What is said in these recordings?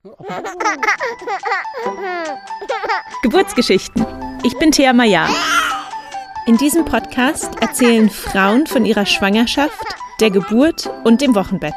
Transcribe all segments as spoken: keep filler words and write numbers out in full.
Geburtsgeschichten. Ich bin Thea Maya. In diesem Podcast erzählen Frauen von ihrer Schwangerschaft, der Geburt und dem Wochenbett.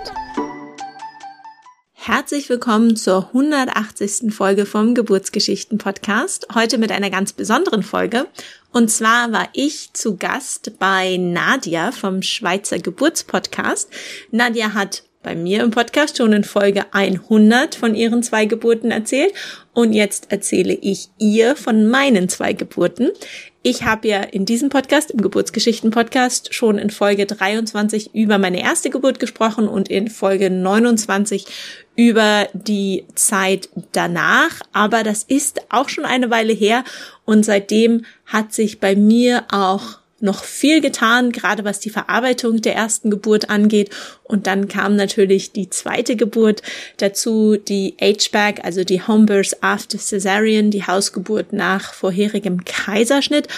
Herzlich willkommen zur hundertachtzigsten Folge vom Geburtsgeschichten-Podcast. Heute mit einer ganz besonderen Folge. Und zwar war ich zu Gast bei Nadia vom Schweizer Geburtspodcast. Nadia hat bei mir im Podcast schon in Folge hundert von ihren zwei Geburten erzählt. Und jetzt erzähle ich ihr von meinen zwei Geburten. Ich habe ja in diesem Podcast, im Geburtsgeschichten-Podcast, schon in Folge dreiundzwanzig über meine erste Geburt gesprochen und in Folge neunundzwanzig über die Zeit danach. Aber das ist auch schon eine Weile her und seitdem hat sich bei mir auch noch viel getan, gerade was die Verarbeitung der ersten Geburt angeht. Und dann kam natürlich die zweite Geburt dazu, die H-Back, also die Home Birth After Cesarean, die Hausgeburt nach vorherigem Kaiserschnitt.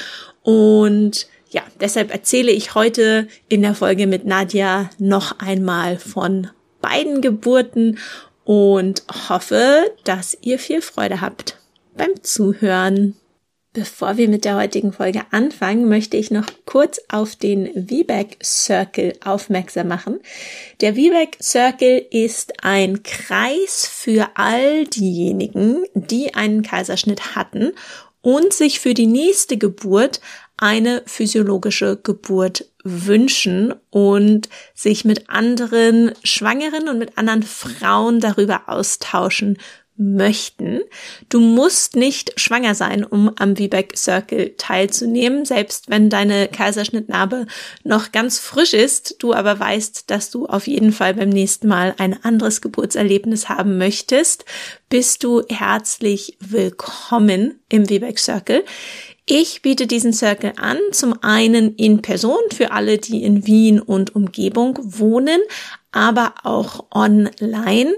Und ja, deshalb erzähle ich heute in der Folge mit Nadia noch einmal von beiden Geburten und hoffe, dass ihr viel Freude habt beim Zuhören. Bevor wir mit der heutigen Folge anfangen, möchte ich noch kurz auf den V B A C Circle aufmerksam machen. Der V B A C Circle ist ein Kreis für all diejenigen, die einen Kaiserschnitt hatten und sich für die nächste Geburt eine physiologische Geburt wünschen und sich mit anderen Schwangeren und mit anderen Frauen darüber austauschen möchten. Du musst nicht schwanger sein, um am V B A C Circle teilzunehmen, selbst wenn deine Kaiserschnittnarbe noch ganz frisch ist, du aber weißt, dass du auf jeden Fall beim nächsten Mal ein anderes Geburtserlebnis haben möchtest, bist du herzlich willkommen im V B A C Circle. Ich biete diesen Circle an, zum einen in Person für alle, die in Wien und Umgebung wohnen, aber auch online.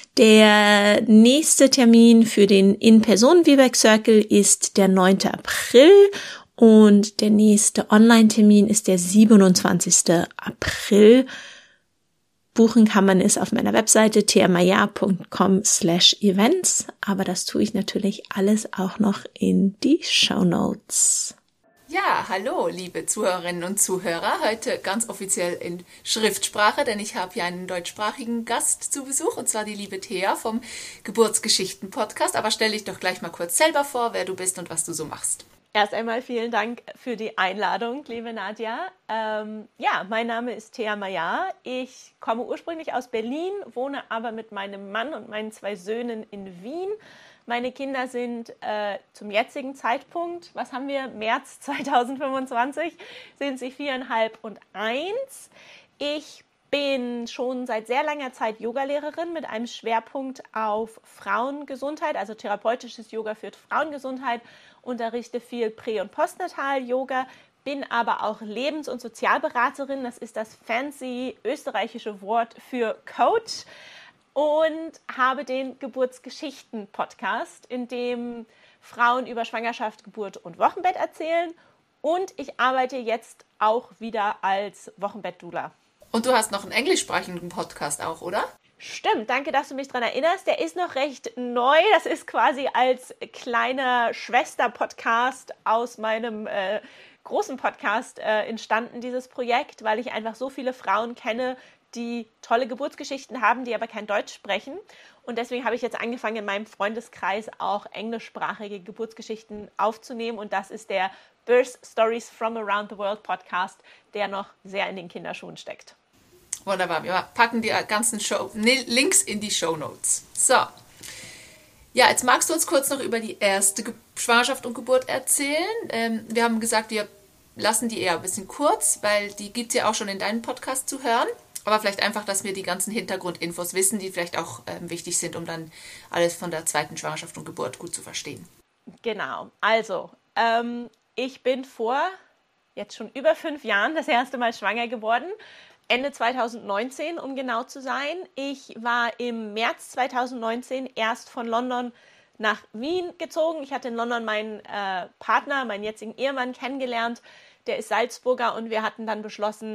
Der nächste Termin für den In-Person-V B A C Circle ist der neunte April und der nächste Online-Termin ist der siebenundzwanzigste April. Buchen kann man es auf meiner Webseite theamaya punkt com slash events, aber das tue ich natürlich alles auch noch in die Shownotes. Ja, hallo, liebe Zuhörerinnen und Zuhörer. Heute ganz offiziell in Schriftsprache, denn ich habe hier einen deutschsprachigen Gast zu Besuch, und zwar die liebe Thea vom Geburtsgeschichten-Podcast. Aber stell dich doch gleich mal kurz selber vor, wer du bist und was du so machst. Erst einmal vielen Dank für die Einladung, liebe Nadia. Ähm, ja, mein Name ist Thea Maya. Ich komme ursprünglich aus Berlin, wohne aber mit meinem Mann und meinen zwei Söhnen in Wien. Meine Kinder sind äh, zum jetzigen Zeitpunkt, was haben wir, März zweitausendfünfundzwanzig, sind sie viereinhalb und eins. Ich bin schon seit sehr langer Zeit Yogalehrerin mit einem Schwerpunkt auf Frauengesundheit, also therapeutisches Yoga für Frauengesundheit, unterrichte viel Prä- und Postnatal-Yoga, bin aber auch Lebens- und Sozialberaterin, das ist das fancy österreichische Wort für Coach. Und habe den Geburtsgeschichten-Podcast, in dem Frauen über Schwangerschaft, Geburt und Wochenbett erzählen. Und ich arbeite jetzt auch wieder als Wochenbett-Doula. Und du hast noch einen englischsprachigen Podcast auch, oder? Stimmt, danke, dass du mich daran erinnerst. Der ist noch recht neu. Das ist quasi als kleiner Schwester-Podcast aus meinem äh, großen Podcast äh, entstanden, dieses Projekt, weil ich einfach so viele Frauen kenne, die tolle Geburtsgeschichten haben, die aber kein Deutsch sprechen. Und deswegen habe ich jetzt angefangen, in meinem Freundeskreis auch englischsprachige Geburtsgeschichten aufzunehmen. Und das ist der Birth Stories from Around the World Podcast, der noch sehr in den Kinderschuhen steckt. Wunderbar. Wir packen die ganzen Show- Links in die Shownotes. So. Ja, jetzt magst du uns kurz noch über die erste Ge- Schwangerschaft und Geburt erzählen. Ähm, wir haben gesagt, wir lassen die eher ein bisschen kurz, weil die gibt es ja auch schon in deinem Podcast zu hören. Aber vielleicht einfach, dass wir die ganzen Hintergrundinfos wissen, die vielleicht auch ähm, wichtig sind, um dann alles von der zweiten Schwangerschaft und Geburt gut zu verstehen. Genau. Also, ähm, ich bin vor jetzt schon über fünf Jahren das erste Mal schwanger geworden. Ende zweitausendneunzehn, um genau zu sein. Ich war im März zweitausendneunzehn erst von London nach Wien gezogen. Ich hatte in London meinen äh, Partner, meinen jetzigen Ehemann kennengelernt. Der ist Salzburger und wir hatten dann beschlossen,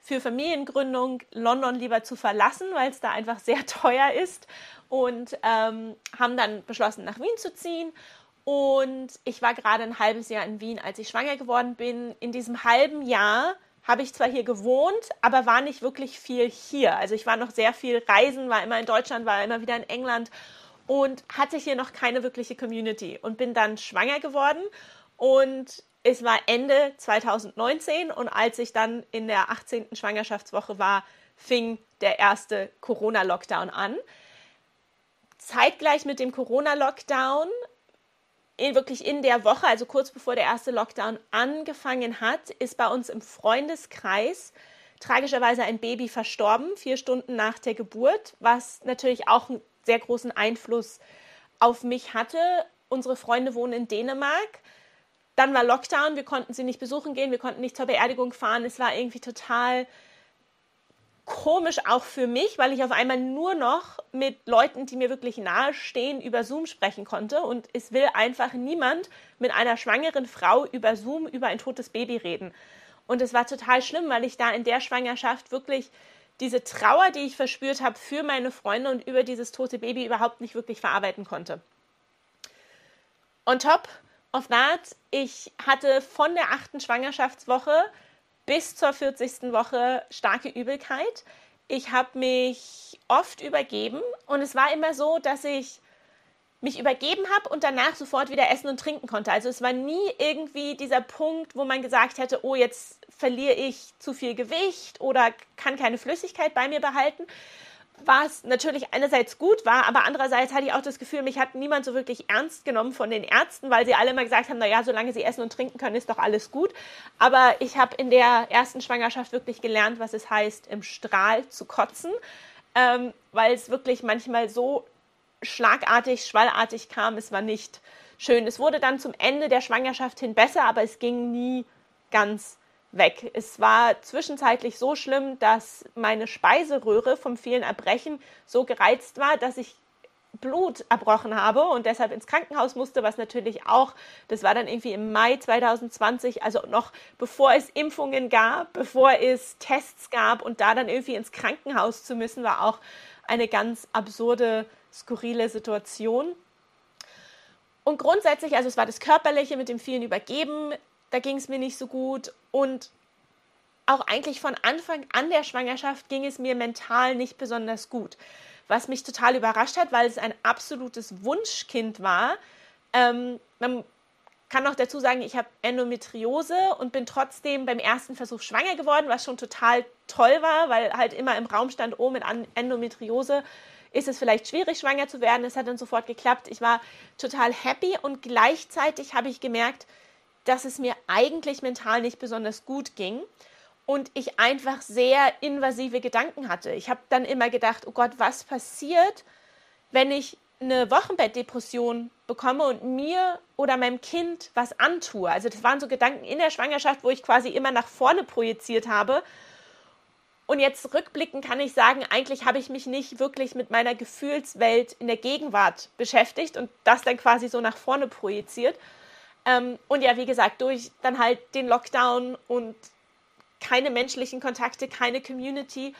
für Familiengründung London lieber zu verlassen, weil es da einfach sehr teuer ist und ähm, haben dann beschlossen, nach Wien zu ziehen. Und ich war gerade ein halbes Jahr in Wien, als ich schwanger geworden bin. In diesem halben Jahr habe ich zwar hier gewohnt, aber war nicht wirklich viel hier. Also ich war noch sehr viel reisen, war immer in Deutschland, war immer wieder in England und hatte hier noch keine wirkliche Community und bin dann schwanger geworden und es war Ende zwanzig neunzehn und als ich dann in der achtzehnten Schwangerschaftswoche war, fing der erste Corona-Lockdown an. Zeitgleich mit dem Corona-Lockdown, in, wirklich in der Woche, also kurz bevor der erste Lockdown angefangen hat, ist bei uns im Freundeskreis tragischerweise ein Baby verstorben, vier Stunden nach der Geburt, was natürlich auch einen sehr großen Einfluss auf mich hatte. Unsere Freunde wohnen in Dänemark. Dann war Lockdown, wir konnten sie nicht besuchen gehen, wir konnten nicht zur Beerdigung fahren. Es war irgendwie total komisch auch für mich, weil ich auf einmal nur noch mit Leuten, die mir wirklich nahe stehen, über Zoom sprechen konnte. Und es will einfach niemand mit einer schwangeren Frau über Zoom über ein totes Baby reden. Und es war total schlimm, weil ich da in der Schwangerschaft wirklich diese Trauer, die ich verspürt habe für meine Freunde und über dieses tote Baby überhaupt nicht wirklich verarbeiten konnte. On top of that, ich hatte von der achten Schwangerschaftswoche bis zur vierzigsten Woche starke Übelkeit. Ich habe mich oft übergeben und es war immer so, dass ich mich übergeben habe und danach sofort wieder essen und trinken konnte. Also es war nie irgendwie dieser Punkt, wo man gesagt hätte, oh, jetzt verliere ich zu viel Gewicht oder kann keine Flüssigkeit bei mir behalten. Was natürlich einerseits gut war, aber andererseits hatte ich auch das Gefühl, mich hat niemand so wirklich ernst genommen von den Ärzten, weil sie alle immer gesagt haben, naja, solange sie essen und trinken können, ist doch alles gut. Aber ich habe in der ersten Schwangerschaft wirklich gelernt, was es heißt, im Strahl zu kotzen, ähm, weil es wirklich manchmal so schlagartig, schwallartig kam. Es war nicht schön. Es wurde dann zum Ende der Schwangerschaft hin besser, aber es ging nie ganz weg. Es war zwischenzeitlich so schlimm, dass meine Speiseröhre vom vielen Erbrechen so gereizt war, dass ich Blut erbrochen habe und deshalb ins Krankenhaus musste, was natürlich auch, das war dann irgendwie im Mai zwanzig zwanzig, also noch bevor es Impfungen gab, bevor es Tests gab und da dann irgendwie ins Krankenhaus zu müssen, war auch eine ganz absurde, skurrile Situation. Und grundsätzlich, also es war das Körperliche mit dem vielen Übergeben, da ging es mir nicht so gut und auch eigentlich von Anfang an der Schwangerschaft ging es mir mental nicht besonders gut, was mich total überrascht hat, weil es ein absolutes Wunschkind war. Ähm, man kann noch dazu sagen, ich habe Endometriose und bin trotzdem beim ersten Versuch schwanger geworden, was schon total toll war, weil halt immer im Raum stand, oh, mit Endometriose ist es vielleicht schwierig, schwanger zu werden. Es hat dann sofort geklappt. Ich war total happy und gleichzeitig habe ich gemerkt, dass es mir eigentlich mental nicht besonders gut ging und ich einfach sehr invasive Gedanken hatte. Ich habe dann immer gedacht, oh Gott, was passiert, wenn ich eine Wochenbettdepression bekomme und mir oder meinem Kind was antue? Also das waren so Gedanken in der Schwangerschaft, wo ich quasi immer nach vorne projiziert habe. Und jetzt rückblickend kann ich sagen, eigentlich habe ich mich nicht wirklich mit meiner Gefühlswelt in der Gegenwart beschäftigt und das dann quasi so nach vorne projiziert. Ähm, und ja, wie gesagt, durch dann halt den Lockdown und keine menschlichen Kontakte, keine Community,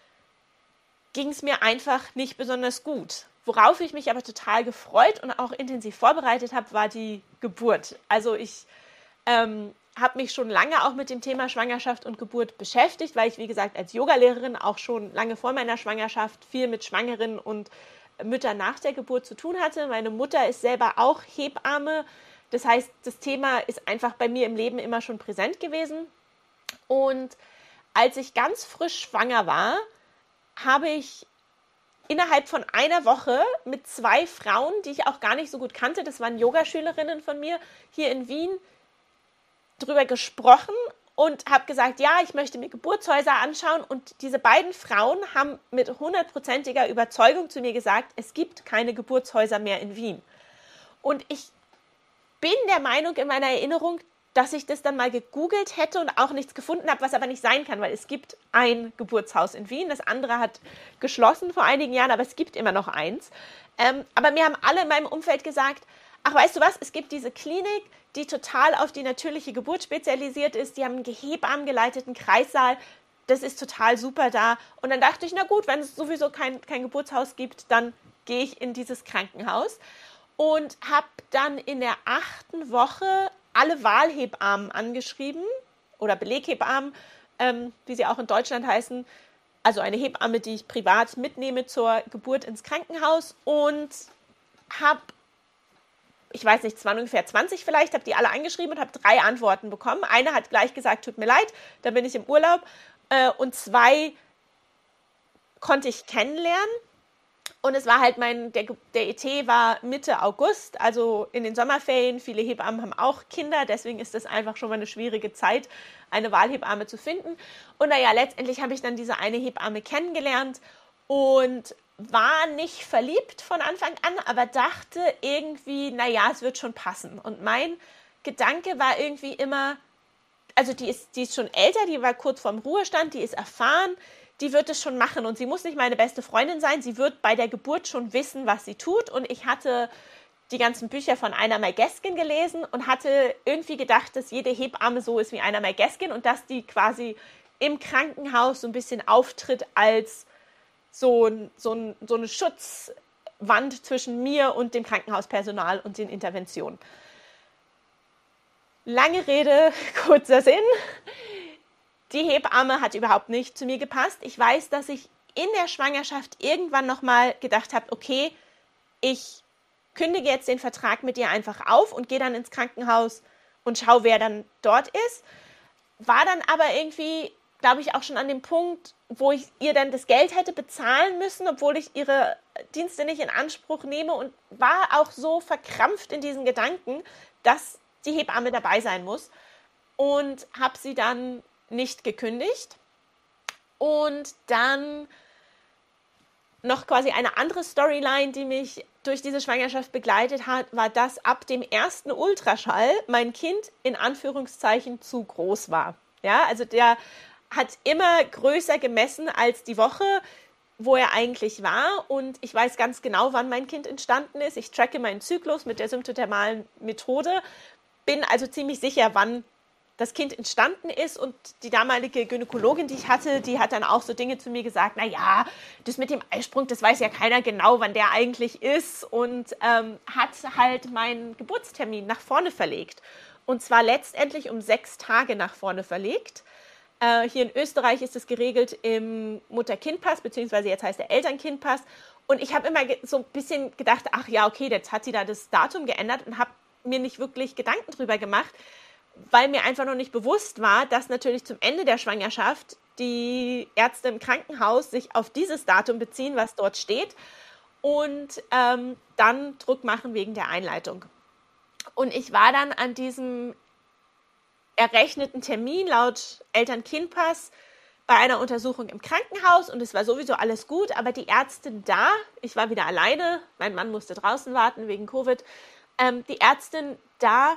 ging es mir einfach nicht besonders gut. Worauf ich mich aber total gefreut und auch intensiv vorbereitet habe, war die Geburt. Also ich ähm, habe mich schon lange auch mit dem Thema Schwangerschaft und Geburt beschäftigt, weil ich, wie gesagt, als Yogalehrerin auch schon lange vor meiner Schwangerschaft viel mit Schwangeren und Müttern nach der Geburt zu tun hatte. Meine Mutter ist selber auch Hebamme. Das heißt, das Thema ist einfach bei mir im Leben immer schon präsent gewesen. Und als ich ganz frisch schwanger war, habe ich innerhalb von einer Woche mit zwei Frauen, die ich auch gar nicht so gut kannte, das waren Yogaschülerinnen von mir hier in Wien, drüber gesprochen und habe gesagt, ja, ich möchte mir Geburtshäuser anschauen. Und diese beiden Frauen haben mit hundertprozentiger Überzeugung zu mir gesagt, es gibt keine Geburtshäuser mehr in Wien. Und ich bin der Meinung in meiner Erinnerung, dass ich das dann mal gegoogelt hätte und auch nichts gefunden habe, was aber nicht sein kann, weil es gibt ein Geburtshaus in Wien, das andere hat geschlossen vor einigen Jahren, aber es gibt immer noch eins. Ähm, aber mir haben alle in meinem Umfeld gesagt, ach, weißt du was, es gibt diese Klinik, die total auf die natürliche Geburt spezialisiert ist, die haben einen Hebammen geleiteten Kreissaal, das ist total super da. Und dann dachte ich, na gut, wenn es sowieso kein, kein Geburtshaus gibt, dann gehe ich in dieses Krankenhaus. Und habe dann in der achten Woche alle Wahlhebammen angeschrieben oder Beleghebammen, ähm, wie sie auch in Deutschland heißen. Also eine Hebamme, die ich privat mitnehme zur Geburt ins Krankenhaus und habe, ich weiß nicht, es waren ungefähr zwanzig vielleicht, habe die alle angeschrieben und habe drei Antworten bekommen. Eine hat gleich gesagt, tut mir leid, da bin ich im Urlaub. Äh, und zwei konnte ich kennenlernen. Und es war halt mein, der, der E T war Mitte August, also in den Sommerferien. Viele Hebammen haben auch Kinder, deswegen ist das einfach schon mal eine schwierige Zeit, eine Wahlhebamme zu finden. Und naja, letztendlich habe ich dann diese eine Hebamme kennengelernt und war nicht verliebt von Anfang an, aber dachte irgendwie, naja, es wird schon passen. Und mein Gedanke war irgendwie immer, also die ist, die ist schon älter, die war kurz vorm Ruhestand, die ist erfahren, die wird es schon machen und sie muss nicht meine beste Freundin sein, sie wird bei der Geburt schon wissen, was sie tut. Und ich hatte die ganzen Bücher von Einar May Gaskin gelesen und hatte irgendwie gedacht, dass jede Hebamme so ist wie Einar May Gaskin und dass die quasi im Krankenhaus so ein bisschen auftritt als so, so, so eine Schutzwand zwischen mir und dem Krankenhauspersonal und den Interventionen. Lange Rede, kurzer Sinn. Die Hebamme hat überhaupt nicht zu mir gepasst. Ich weiß, dass ich in der Schwangerschaft irgendwann nochmal gedacht habe, okay, ich kündige jetzt den Vertrag mit ihr einfach auf und gehe dann ins Krankenhaus und schaue, wer dann dort ist. War dann aber irgendwie, glaube ich, auch schon an dem Punkt, wo ich ihr dann das Geld hätte bezahlen müssen, obwohl ich ihre Dienste nicht in Anspruch nehme und war auch so verkrampft in diesen Gedanken, dass die Hebamme dabei sein muss und habe sie dann nicht gekündigt. Und dann noch quasi eine andere Storyline, die mich durch diese Schwangerschaft begleitet hat, war, dass ab dem ersten Ultraschall mein Kind in Anführungszeichen zu groß war. Ja, also der hat immer größer gemessen als die Woche, wo er eigentlich war. Und ich weiß ganz genau, wann mein Kind entstanden ist. Ich tracke meinen Zyklus mit der symptothermalen Methode, bin also ziemlich sicher, wann das Kind entstanden ist. Und die damalige Gynäkologin, die ich hatte, die hat dann auch so Dinge zu mir gesagt, na ja, das mit dem Eisprung, das weiß ja keiner genau, wann der eigentlich ist. Und ähm, hat halt meinen Geburtstermin nach vorne verlegt. Und zwar letztendlich um sechs Tage nach vorne verlegt. Äh, hier in Österreich ist es geregelt im Mutter-Kind-Pass, beziehungsweise jetzt heißt der Eltern-Kind-Pass. Und ich habe immer so ein bisschen gedacht, ach ja, okay, jetzt hat sie da das Datum geändert und habe mir nicht wirklich Gedanken drüber gemacht, weil mir einfach noch nicht bewusst war, dass natürlich zum Ende der Schwangerschaft die Ärzte im Krankenhaus sich auf dieses Datum beziehen, was dort steht, und ähm, dann Druck machen wegen der Einleitung. Und ich war dann an diesem errechneten Termin laut Eltern-Kind-Pass bei einer Untersuchung im Krankenhaus und es war sowieso alles gut, aber die Ärztin da, ich war wieder alleine, mein Mann musste draußen warten wegen Covid, ähm, die Ärztin da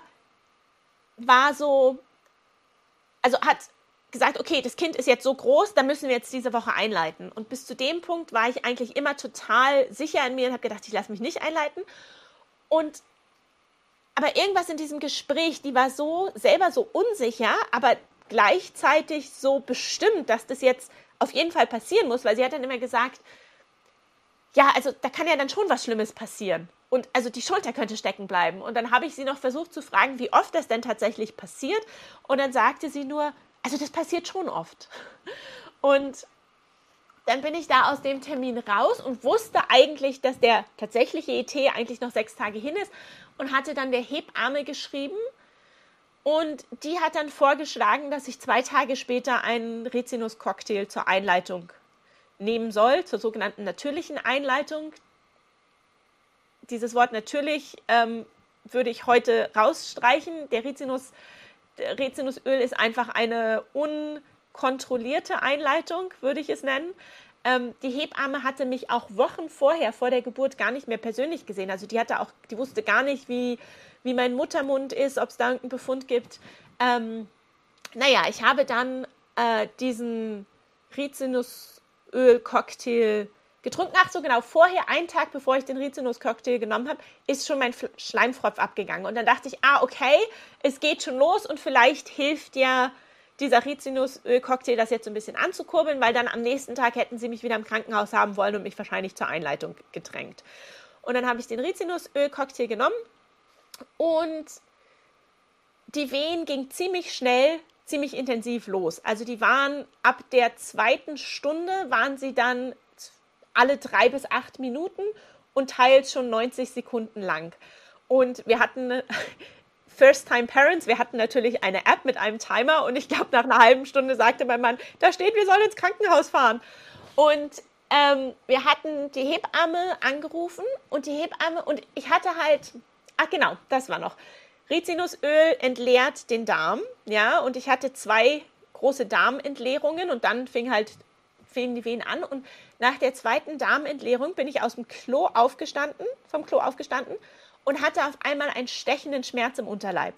war so, also hat gesagt, okay, das Kind ist jetzt so groß, da müssen wir jetzt diese Woche einleiten. Und bis zu dem Punkt war ich eigentlich immer total sicher in mir und habe gedacht, ich lasse mich nicht einleiten. Und aber irgendwas in diesem Gespräch, die war so selber so unsicher, aber gleichzeitig so bestimmt, dass das jetzt auf jeden Fall passieren muss, weil sie hat dann immer gesagt, ja, also da kann ja dann schon was Schlimmes passieren. Und also die Schulter könnte stecken bleiben. Und dann habe ich sie noch versucht zu fragen, wie oft das denn tatsächlich passiert. Und dann sagte sie nur, also das passiert schon oft. Und dann bin ich da aus dem Termin raus und wusste eigentlich, dass der tatsächliche E T eigentlich noch sechs Tage hin ist und hatte dann der Hebamme geschrieben. Und die hat dann vorgeschlagen, dass ich zwei Tage später einen Rizinus-Cocktail zur Einleitung nehmen soll, zur sogenannten natürlichen Einleitung. Dieses Wort natürlich ähm, würde ich heute rausstreichen. Der Rizinus, der Rizinusöl ist einfach eine unkontrollierte Einleitung, würde ich es nennen. Ähm, die Hebamme hatte mich auch Wochen vorher, vor der Geburt, gar nicht mehr persönlich gesehen. Also die hatte auch, die wusste gar nicht, wie, wie mein Muttermund ist, ob es da irgendeinen Befund gibt. Ähm, naja, ich habe dann äh, diesen Rizinusöl-Cocktail getrunken. Ach so, genau, vorher, einen Tag bevor ich den Rizinus-Cocktail genommen habe, ist schon mein Schleimfropf abgegangen. Und dann dachte ich, ah, okay, es geht schon los und vielleicht hilft ja dieser Rizinusöl-Cocktail das jetzt so ein bisschen anzukurbeln, weil dann am nächsten Tag hätten sie mich wieder im Krankenhaus haben wollen und mich wahrscheinlich zur Einleitung gedrängt. Und dann habe ich den Rizinusöl-Cocktail genommen und die Wehen gingen ziemlich schnell, ziemlich intensiv los. Also die waren ab der zweiten Stunde, waren sie dann alle drei bis acht Minuten und teils schon neunzig Sekunden lang. Und wir hatten First-Time-Parents, wir hatten natürlich eine App mit einem Timer und ich glaube, nach einer halben Stunde sagte mein Mann, da steht, wir sollen ins Krankenhaus fahren. Und ähm, wir hatten die Hebamme angerufen und die Hebamme, und ich hatte halt, ach genau, das war noch, Rizinusöl entleert den Darm, ja, und ich hatte zwei große Darmentleerungen und dann fing halt, fingen die Wehen an und nach der zweiten Darmentleerung bin ich aus dem Klo aufgestanden, vom Klo aufgestanden und hatte auf einmal einen stechenden Schmerz im Unterleib.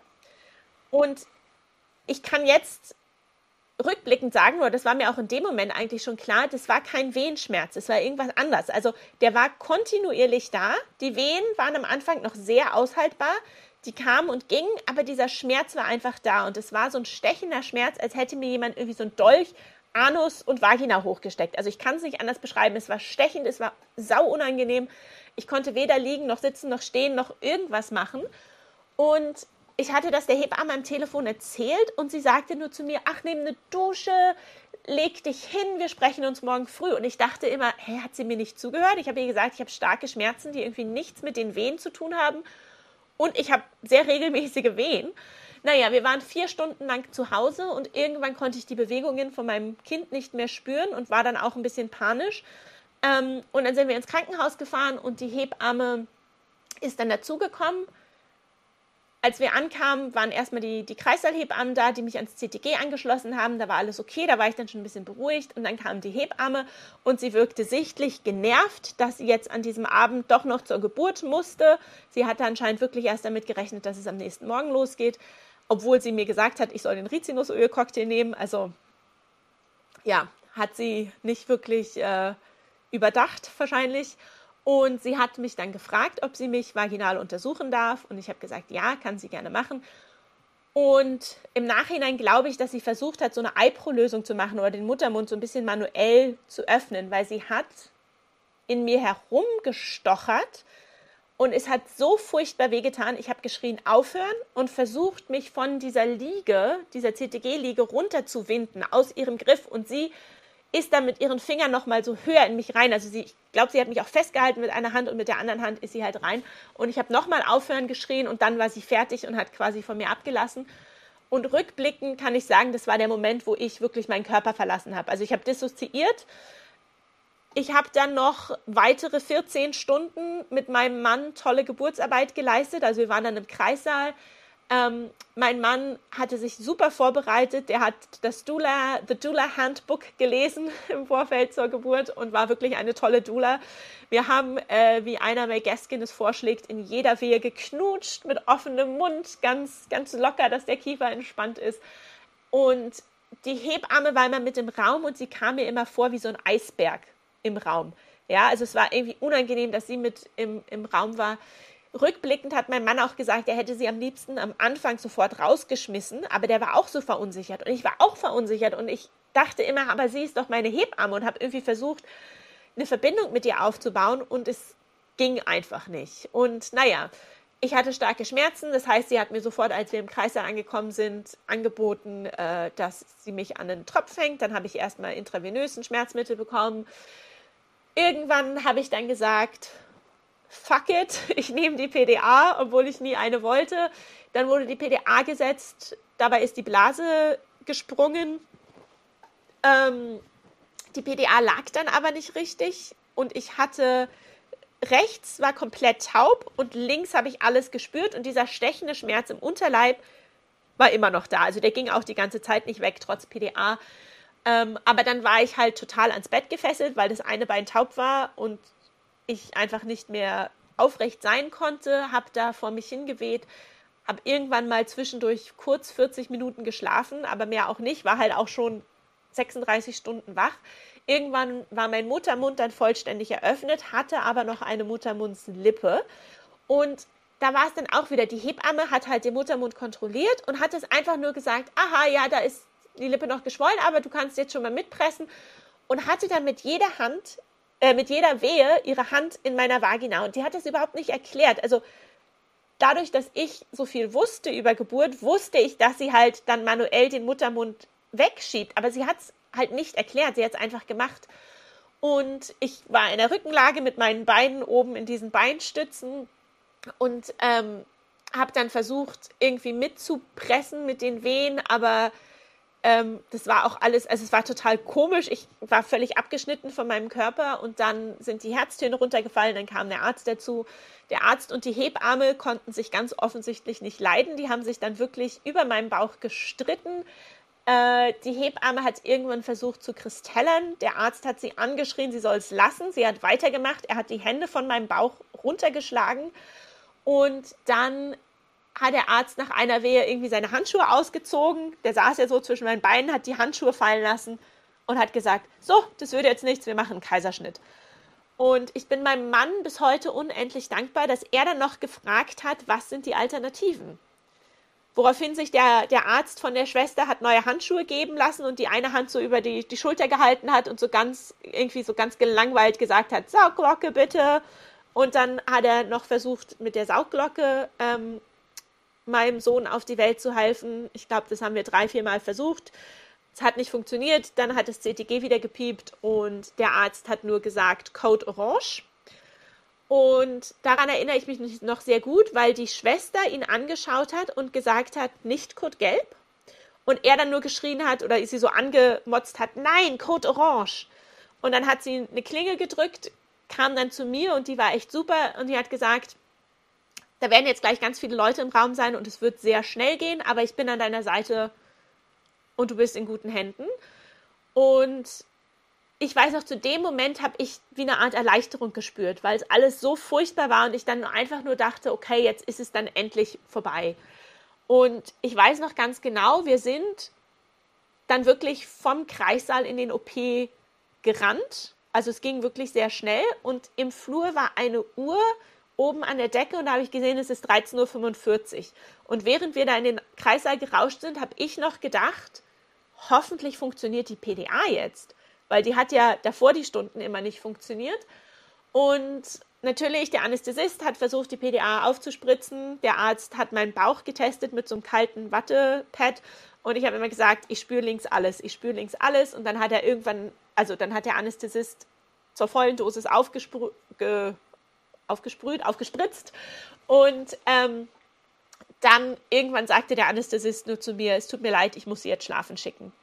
Und ich kann jetzt rückblickend sagen, oder das war mir auch in dem Moment eigentlich schon klar, das war kein Wehenschmerz, das war irgendwas anderes. Also der war kontinuierlich da, die Wehen waren am Anfang noch sehr aushaltbar, die kamen und gingen, aber dieser Schmerz war einfach da und es war so ein stechender Schmerz, als hätte mir jemand irgendwie so ein Dolch, Anus und Vagina hochgesteckt. Also ich kann es nicht anders beschreiben, es war stechend, es war sau unangenehm. Ich konnte weder liegen, noch sitzen, noch stehen, noch irgendwas machen. Und ich hatte das der Hebamme am Telefon erzählt und sie sagte nur zu mir, ach, nimm eine Dusche, leg dich hin, wir sprechen uns morgen früh. Und ich dachte immer, hä, hat sie mir nicht zugehört? Ich habe ihr gesagt, ich habe starke Schmerzen, die irgendwie nichts mit den Wehen zu tun haben. Und ich habe sehr regelmäßige Wehen. Naja, wir waren vier Stunden lang zu Hause und irgendwann konnte ich die Bewegungen von meinem Kind nicht mehr spüren und war dann auch ein bisschen panisch. Ähm, und dann sind wir ins Krankenhaus gefahren und die Hebamme ist dann dazugekommen. Als wir ankamen, waren erstmal die, die Kreissaalhebammen da, die mich ans C T G angeschlossen haben. Da war alles okay, da war ich dann schon ein bisschen beruhigt. Und dann kam die Hebamme und sie wirkte sichtlich genervt, dass sie jetzt an diesem Abend doch noch zur Geburt musste. Sie hatte anscheinend wirklich erst damit gerechnet, dass es am nächsten Morgen losgeht, obwohl sie mir gesagt hat, ich soll den Rizinusöl-Cocktail nehmen. Also ja, hat sie nicht wirklich äh, überdacht wahrscheinlich. Und sie hat mich dann gefragt, ob sie mich vaginal untersuchen darf. Und ich habe gesagt, ja, kann sie gerne machen. Und im Nachhinein glaube ich, dass sie versucht hat, so eine Eipro-Lösung zu machen oder den Muttermund so ein bisschen manuell zu öffnen, weil sie hat in mir herumgestochert und es hat so furchtbar wehgetan. Ich habe geschrien, aufhören und versucht, mich von dieser Liege, dieser C T G-Liege runterzuwinden aus ihrem Griff. Und sie ist dann mit ihren Fingern noch mal so höher in mich rein. Also sie, ich glaube, sie hat mich auch festgehalten mit einer Hand und mit der anderen Hand ist sie halt rein. Und ich habe noch mal aufhören geschrien und dann war sie fertig und hat quasi von mir abgelassen. Und rückblickend kann ich sagen, das war der Moment, wo ich wirklich meinen Körper verlassen habe. Also ich habe dissoziiert. Ich habe dann noch weitere vierzehn Stunden mit meinem Mann tolle Geburtsarbeit geleistet. Also wir waren dann im Kreissaal. Ähm, mein Mann hatte sich super vorbereitet, der hat das Doula, The Doula Handbook gelesen im Vorfeld zur Geburt und war wirklich eine tolle Doula. Wir haben, äh, wie einer May Gaskin es vorschlägt, in jeder Wehe geknutscht, mit offenem Mund, ganz, ganz locker, dass der Kiefer entspannt ist. Und die Hebamme war immer mit im Raum und sie kam mir immer vor wie so ein Eisberg im Raum. Ja, also es war irgendwie unangenehm, dass sie mit im, im Raum war. Rückblickend hat mein Mann auch gesagt, er hätte sie am liebsten am Anfang sofort rausgeschmissen, aber der war auch so verunsichert und ich war auch verunsichert und ich dachte immer, aber sie ist doch meine Hebamme und habe irgendwie versucht, eine Verbindung mit ihr aufzubauen und es ging einfach nicht. Und naja, ich hatte starke Schmerzen, das heißt, sie hat mir sofort, als wir im Kreissaal angekommen sind, angeboten, äh, dass sie mich an einen Tropf hängt. Dann habe ich erstmal intravenösen Schmerzmittel bekommen. Irgendwann habe ich dann gesagt, fuck it, ich nehme die P D A, obwohl ich nie eine wollte. Dann wurde die P D A gesetzt, dabei ist die Blase gesprungen. Ähm, die P D A lag dann aber nicht richtig und ich hatte, rechts war komplett taub und links habe ich alles gespürt und dieser stechende Schmerz im Unterleib war immer noch da. Also der ging auch die ganze Zeit nicht weg, trotz P D A. Ähm, aber dann war ich halt total ans Bett gefesselt, weil das eine Bein taub war und ich einfach nicht mehr aufrecht sein konnte, habe da vor mich hingeweht, habe irgendwann mal zwischendurch kurz vierzig Minuten geschlafen, aber mehr auch nicht, war halt auch schon sechsunddreißig Stunden wach. Irgendwann war mein Muttermund dann vollständig eröffnet, hatte aber noch eine Muttermundslippe und da war es dann auch wieder, die Hebamme hat halt den Muttermund kontrolliert und hat es einfach nur gesagt, aha, ja, da ist die Lippe noch geschwollen, aber du kannst jetzt schon mal mitpressen. Und hatte dann mit jeder Hand, äh, mit jeder Wehe ihre Hand in meiner Vagina. Und die hat das überhaupt nicht erklärt. Also dadurch, dass ich so viel wusste über Geburt, wusste ich, dass sie halt dann manuell den Muttermund wegschiebt. Aber sie hat es halt nicht erklärt, sie hat es einfach gemacht. Und ich war in der Rückenlage mit meinen Beinen oben in diesen Beinstützen und ähm, habe dann versucht, irgendwie mitzupressen mit den Wehen, aber ähm, das war auch alles, also es war total komisch. Ich war völlig abgeschnitten von meinem Körper und dann sind die Herztöne runtergefallen, dann kam der Arzt dazu. Der Arzt und die Hebamme konnten sich ganz offensichtlich nicht leiden. Die haben sich dann wirklich über meinem Bauch gestritten. Äh, die Hebamme hat irgendwann versucht zu kristellern. Der Arzt hat sie angeschrien, sie soll es lassen. Sie hat weitergemacht. Er hat die Hände von meinem Bauch runtergeschlagen. Und dann hat der Arzt nach einer Wehe irgendwie seine Handschuhe ausgezogen. Der saß ja so zwischen meinen Beinen, hat die Handschuhe fallen lassen und hat gesagt, so, das würde jetzt nichts, wir machen einen Kaiserschnitt. Und ich bin meinem Mann bis heute unendlich dankbar, dass er dann noch gefragt hat, was sind die Alternativen? Woraufhin sich der, der Arzt von der Schwester hat neue Handschuhe geben lassen und die eine Hand so über die, die Schulter gehalten hat und so ganz, irgendwie so ganz gelangweilt gesagt hat, Saugglocke bitte. Und dann hat er noch versucht, mit der Saugglocke ähm, meinem Sohn auf die Welt zu helfen. Ich glaube, das haben wir drei, vier Mal versucht. Es hat nicht funktioniert. Dann hat das C T G wieder gepiept und der Arzt hat nur gesagt, Code Orange. Und daran erinnere ich mich noch sehr gut, weil die Schwester ihn angeschaut hat und gesagt hat, nicht Code Gelb. Und er dann nur geschrien hat oder sie so angemotzt hat, nein, Code Orange. Und dann hat sie eine Klingel gedrückt, kam dann zu mir und die war echt super und die hat gesagt, da werden jetzt gleich ganz viele Leute im Raum sein und es wird sehr schnell gehen, aber ich bin an deiner Seite und du bist in guten Händen. Und ich weiß noch, zu dem Moment habe ich wie eine Art Erleichterung gespürt, weil es alles so furchtbar war und ich dann einfach nur dachte, okay, jetzt ist es dann endlich vorbei. Und ich weiß noch ganz genau, wir sind dann wirklich vom Kreissaal in den O P gerannt. Also es ging wirklich sehr schnell und im Flur war eine Uhr oben an der Decke und da habe ich gesehen, es ist dreizehn Uhr fünfundvierzig. Und während wir da in den Kreissaal gerauscht sind, habe ich noch gedacht, hoffentlich funktioniert die P D A jetzt, weil die hat ja davor die Stunden immer nicht funktioniert. Und natürlich, der Anästhesist hat versucht, die P D A aufzuspritzen. Der Arzt hat meinen Bauch getestet mit so einem kalten Wattepad und ich habe immer gesagt, ich spüre links alles, ich spüre links alles. Und dann hat er irgendwann, also dann hat der Anästhesist zur vollen Dosis aufgesprüht, aufgesprüht, aufgespritzt und ähm, dann irgendwann sagte der Anästhesist nur zu mir, es tut mir leid, ich muss Sie jetzt schlafen schicken.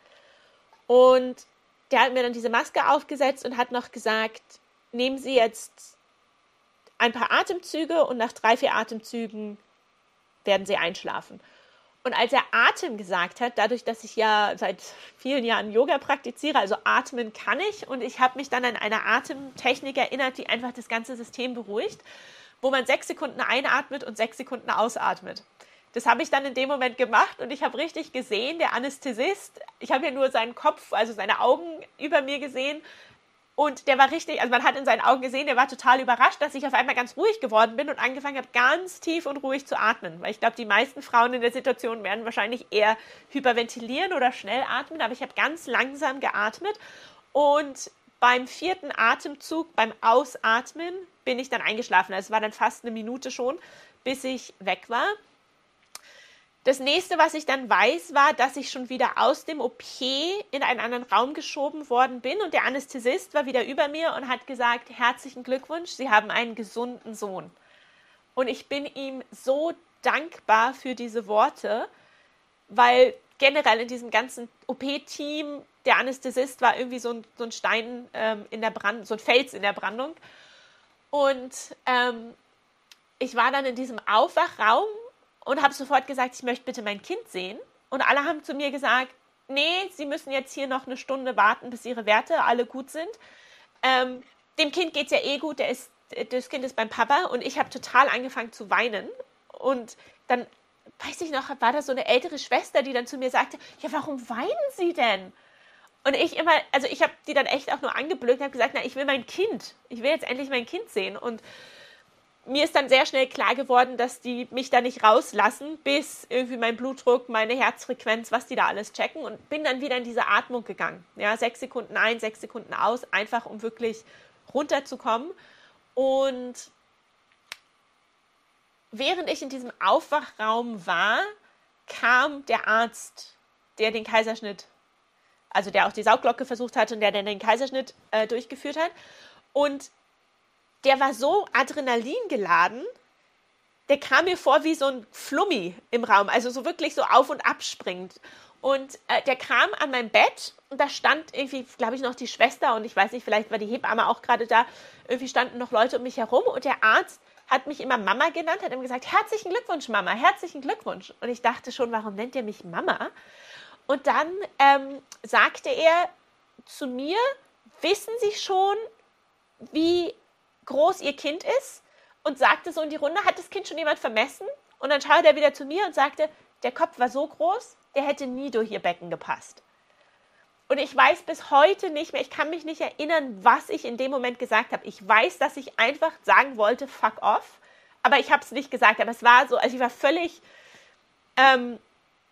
Und der hat mir dann diese Maske aufgesetzt und hat noch gesagt, nehmen Sie jetzt ein paar Atemzüge und nach drei, vier Atemzügen werden Sie einschlafen. Und als er Atem gesagt hat, dadurch, dass ich ja seit vielen Jahren Yoga praktiziere, also atmen kann ich und ich habe mich dann an eine Atemtechnik erinnert, die einfach das ganze System beruhigt, wo man sechs Sekunden einatmet und sechs Sekunden ausatmet. Das habe ich dann in dem Moment gemacht und ich habe richtig gesehen, der Anästhesist, ich habe ja nur seinen Kopf, also seine Augen über mir gesehen und der war richtig, also man hat in seinen Augen gesehen, der war total überrascht, dass ich auf einmal ganz ruhig geworden bin und angefangen habe, ganz tief und ruhig zu atmen. Weil ich glaube, die meisten Frauen in der Situation werden wahrscheinlich eher hyperventilieren oder schnell atmen, aber ich habe ganz langsam geatmet und beim vierten Atemzug, beim Ausatmen, bin ich dann eingeschlafen. Also es war dann fast eine Minute schon, bis ich weg war. Das nächste, was ich dann weiß, war, dass ich schon wieder aus dem O P in einen anderen Raum geschoben worden bin und der Anästhesist war wieder über mir und hat gesagt, herzlichen Glückwunsch, Sie haben einen gesunden Sohn. Und ich bin ihm so dankbar für diese Worte, weil generell in diesem ganzen O P-Team, der Anästhesist war irgendwie so ein, so ein Stein ähm, in der Brand, so ein Fels in der Brandung. Und ähm, ich war dann in diesem Aufwachraum und habe sofort gesagt, ich möchte bitte mein Kind sehen. Und alle haben zu mir gesagt, nee, Sie müssen jetzt hier noch eine Stunde warten, bis Ihre Werte alle gut sind. Ähm, dem Kind geht es ja eh gut, der ist, das Kind ist beim Papa. Und ich habe total angefangen zu weinen. Und dann, weiß ich noch, war da so eine ältere Schwester, die dann zu mir sagte, ja, warum weinen Sie denn? Und ich immer, also ich habe die dann echt auch nur angeblökt und habe gesagt, na, ich will mein Kind. Ich will jetzt endlich mein Kind sehen. Und mir ist dann sehr schnell klar geworden, dass die mich da nicht rauslassen, bis irgendwie mein Blutdruck, meine Herzfrequenz, was die da alles checken, und bin dann wieder in diese Atmung gegangen. Ja, sechs Sekunden ein, sechs Sekunden aus, einfach um wirklich runterzukommen. Und während ich in diesem Aufwachraum war, kam der Arzt, der den Kaiserschnitt, also der auch die Saugglocke versucht hatte und der dann den Kaiserschnitt äh, durchgeführt hat. Und der war so adrenalingeladen, der kam mir vor wie so ein Flummi im Raum, also so wirklich so auf und ab springend. Und äh, der kam an mein Bett und da stand irgendwie, glaube ich, noch die Schwester und ich weiß nicht, vielleicht war die Hebamme auch gerade da. Irgendwie standen noch Leute um mich herum und der Arzt hat mich immer Mama genannt, hat ihm gesagt, herzlichen Glückwunsch, Mama, herzlichen Glückwunsch. Und ich dachte schon, warum nennt er mich Mama? Und dann ähm, sagte er zu mir, wissen Sie schon, wie groß Ihr Kind ist? Und sagte so in die Runde, hat das Kind schon jemand vermessen? Und dann schaute er wieder zu mir und sagte, der Kopf war so groß, der hätte nie durch Ihr Becken gepasst. Und ich weiß bis heute nicht mehr, ich kann mich nicht erinnern, was ich in dem Moment gesagt habe. Ich weiß, dass ich einfach sagen wollte, fuck off, aber ich habe es nicht gesagt. Aber es war so, also ich war völlig ähm,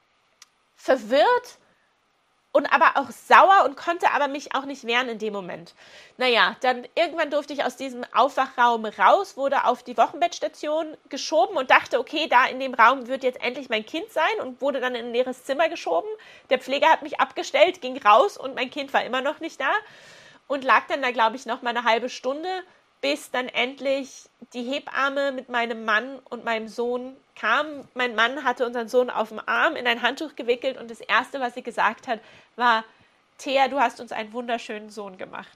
verwirrt und aber auch sauer und konnte aber mich auch nicht wehren in dem Moment. Naja, dann irgendwann durfte ich aus diesem Aufwachraum raus, wurde auf die Wochenbettstation geschoben und dachte, okay, da in dem Raum wird jetzt endlich mein Kind sein, und wurde dann in ein leeres Zimmer geschoben. Der Pfleger hat mich abgestellt, ging raus und mein Kind war immer noch nicht da und lag dann da, glaube ich, noch mal eine halbe Stunde, bis dann endlich die Hebamme mit meinem Mann und meinem Sohn kam. Mein Mann hatte unseren Sohn auf dem Arm, in ein Handtuch gewickelt, und das Erste, was sie gesagt hat, war, Thea, du hast uns einen wunderschönen Sohn gemacht.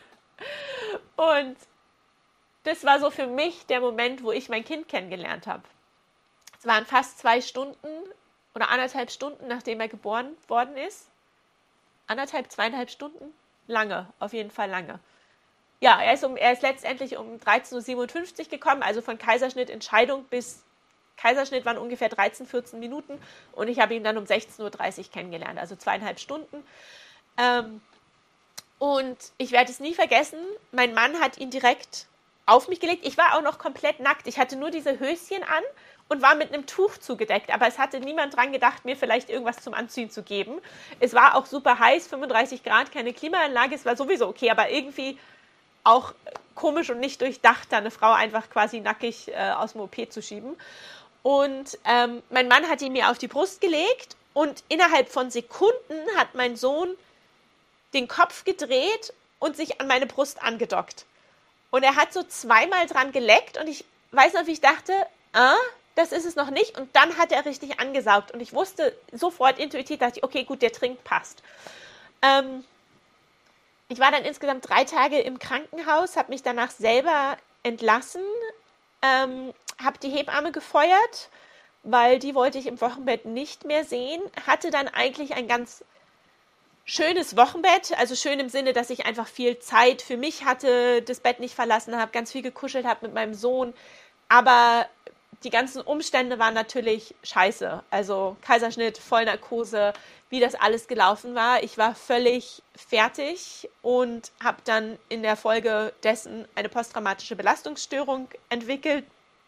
Und das war so für mich der Moment, wo ich mein Kind kennengelernt habe. Es waren fast zwei Stunden oder anderthalb Stunden, nachdem er geboren worden ist. Anderthalb, zweieinhalb Stunden? Lange, auf jeden Fall lange. Ja, er ist, um, er ist letztendlich um dreizehn Uhr siebenundfünfzig gekommen, also von Kaiserschnittentscheidung bis Kaiserschnitt waren ungefähr dreizehn, vierzehn Minuten, und ich habe ihn dann um sechzehn Uhr dreißig kennengelernt, also zweieinhalb Stunden. Ähm, und ich werde es nie vergessen, mein Mann hat ihn direkt auf mich gelegt. Ich war auch noch komplett nackt, ich hatte nur diese Höschen an und war mit einem Tuch zugedeckt, aber es hatte niemand dran gedacht, mir vielleicht irgendwas zum Anziehen zu geben. Es war auch super heiß, fünfunddreißig Grad, keine Klimaanlage, es war sowieso okay, aber irgendwie auch komisch und nicht durchdacht, da eine Frau einfach quasi nackig äh, aus dem O P zu schieben. Und ähm, mein Mann hat ihn mir auf die Brust gelegt und innerhalb von Sekunden hat mein Sohn den Kopf gedreht und sich an meine Brust angedockt. Und er hat so zweimal dran geleckt und ich weiß noch, wie ich dachte, ah, das ist es noch nicht. Und dann hat er richtig angesaugt und ich wusste sofort intuitiv, dachte ich, okay, gut, der trinkt, passt. Ähm, ich war dann insgesamt drei Tage im Krankenhaus, habe mich danach selber entlassen, ähm, habe die Hebamme gefeuert, weil die wollte ich im Wochenbett nicht mehr sehen, hatte dann eigentlich ein ganz schönes Wochenbett, also schön im Sinne, dass ich einfach viel Zeit für mich hatte, das Bett nicht verlassen habe, ganz viel gekuschelt habe mit meinem Sohn, aber die ganzen Umstände waren natürlich scheiße, also Kaiserschnitt, Vollnarkose, wie das alles gelaufen war. Ich war völlig fertig und habe dann in der Folge dessen eine posttraumatische Belastungsstörung entwickelt.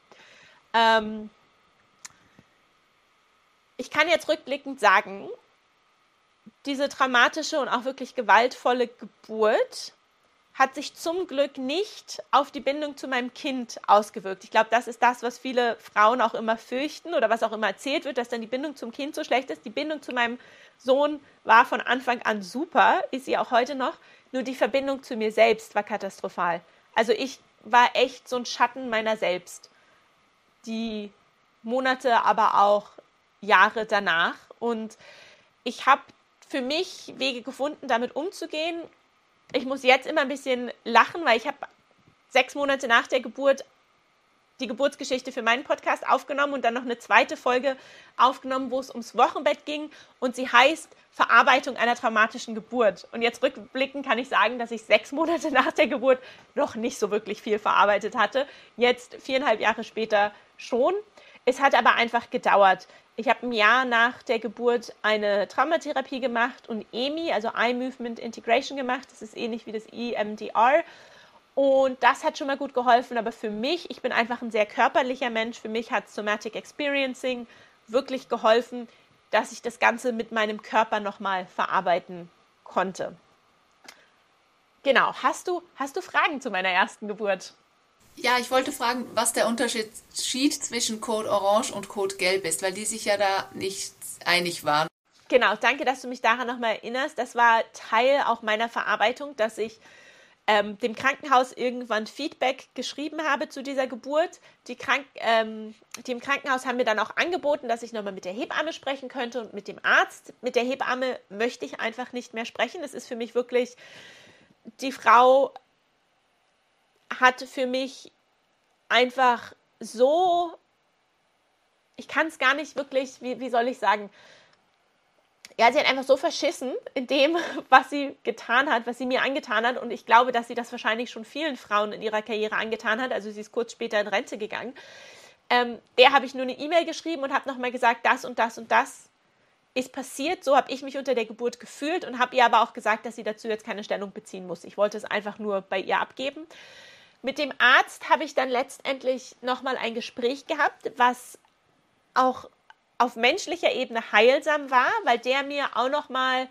Ähm ich kann jetzt rückblickend sagen, diese traumatische und auch wirklich gewaltvolle Geburt hat sich zum Glück nicht auf die Bindung zu meinem Kind ausgewirkt. Ich glaube, das ist das, was viele Frauen auch immer fürchten oder was auch immer erzählt wird, dass dann die Bindung zum Kind so schlecht ist. Die Bindung zu meinem Sohn war von Anfang an super, ist sie auch heute noch, nur die Verbindung zu mir selbst war katastrophal. Also ich war echt so ein Schatten meiner selbst. Die Monate, aber auch Jahre danach. Und ich habe für mich Wege gefunden, damit umzugehen. Ich muss jetzt immer ein bisschen lachen, weil ich habe sechs Monate nach der Geburt die Geburtsgeschichte für meinen Podcast aufgenommen und dann noch eine zweite Folge aufgenommen, wo es ums Wochenbett ging und sie heißt Verarbeitung einer traumatischen Geburt. Und jetzt rückblickend kann ich sagen, dass ich sechs Monate nach der Geburt noch nicht so wirklich viel verarbeitet hatte. Jetzt, viereinhalb Jahre später, schon. Es hat aber einfach gedauert. Ich habe ein Jahr nach der Geburt eine Traumatherapie gemacht und E M I, also Eye Movement Integration gemacht. Das ist ähnlich wie das E M D R. Und das hat schon mal gut geholfen, aber für mich, ich bin einfach ein sehr körperlicher Mensch, für mich hat Somatic Experiencing wirklich geholfen, dass ich das Ganze mit meinem Körper nochmal verarbeiten konnte. Genau, hast du, hast du Fragen zu meiner ersten Geburt? Ja, ich wollte fragen, was der Unterschied zwischen Code Orange und Code Gelb ist, weil die sich ja da nicht einig waren. Genau, danke, dass du mich daran nochmal erinnerst. Das war Teil auch meiner Verarbeitung, dass ich ähm, dem Krankenhaus irgendwann Feedback geschrieben habe zu dieser Geburt. Die, Krank ähm, die im Krankenhaus haben mir dann auch angeboten, dass ich nochmal mit der Hebamme sprechen könnte und mit dem Arzt. Mit der Hebamme möchte ich einfach nicht mehr sprechen. Das ist für mich wirklich, die Frau hat für mich einfach so, ich kann es gar nicht wirklich, wie, wie soll ich sagen, ja, sie hat einfach so verschissen in dem, was sie getan hat, was sie mir angetan hat. Und ich glaube, dass sie das wahrscheinlich schon vielen Frauen in ihrer Karriere angetan hat. Also sie ist kurz später in Rente gegangen. Ähm, der habe ich nur eine E-Mail geschrieben und habe nochmal gesagt, das und das und das ist passiert. So habe ich mich unter der Geburt gefühlt und habe ihr aber auch gesagt, dass sie dazu jetzt keine Stellung beziehen muss. Ich wollte es einfach nur bei ihr abgeben. Mit dem Arzt habe ich dann letztendlich nochmal ein Gespräch gehabt, was auch auf menschlicher Ebene heilsam war, weil der mir auch nochmal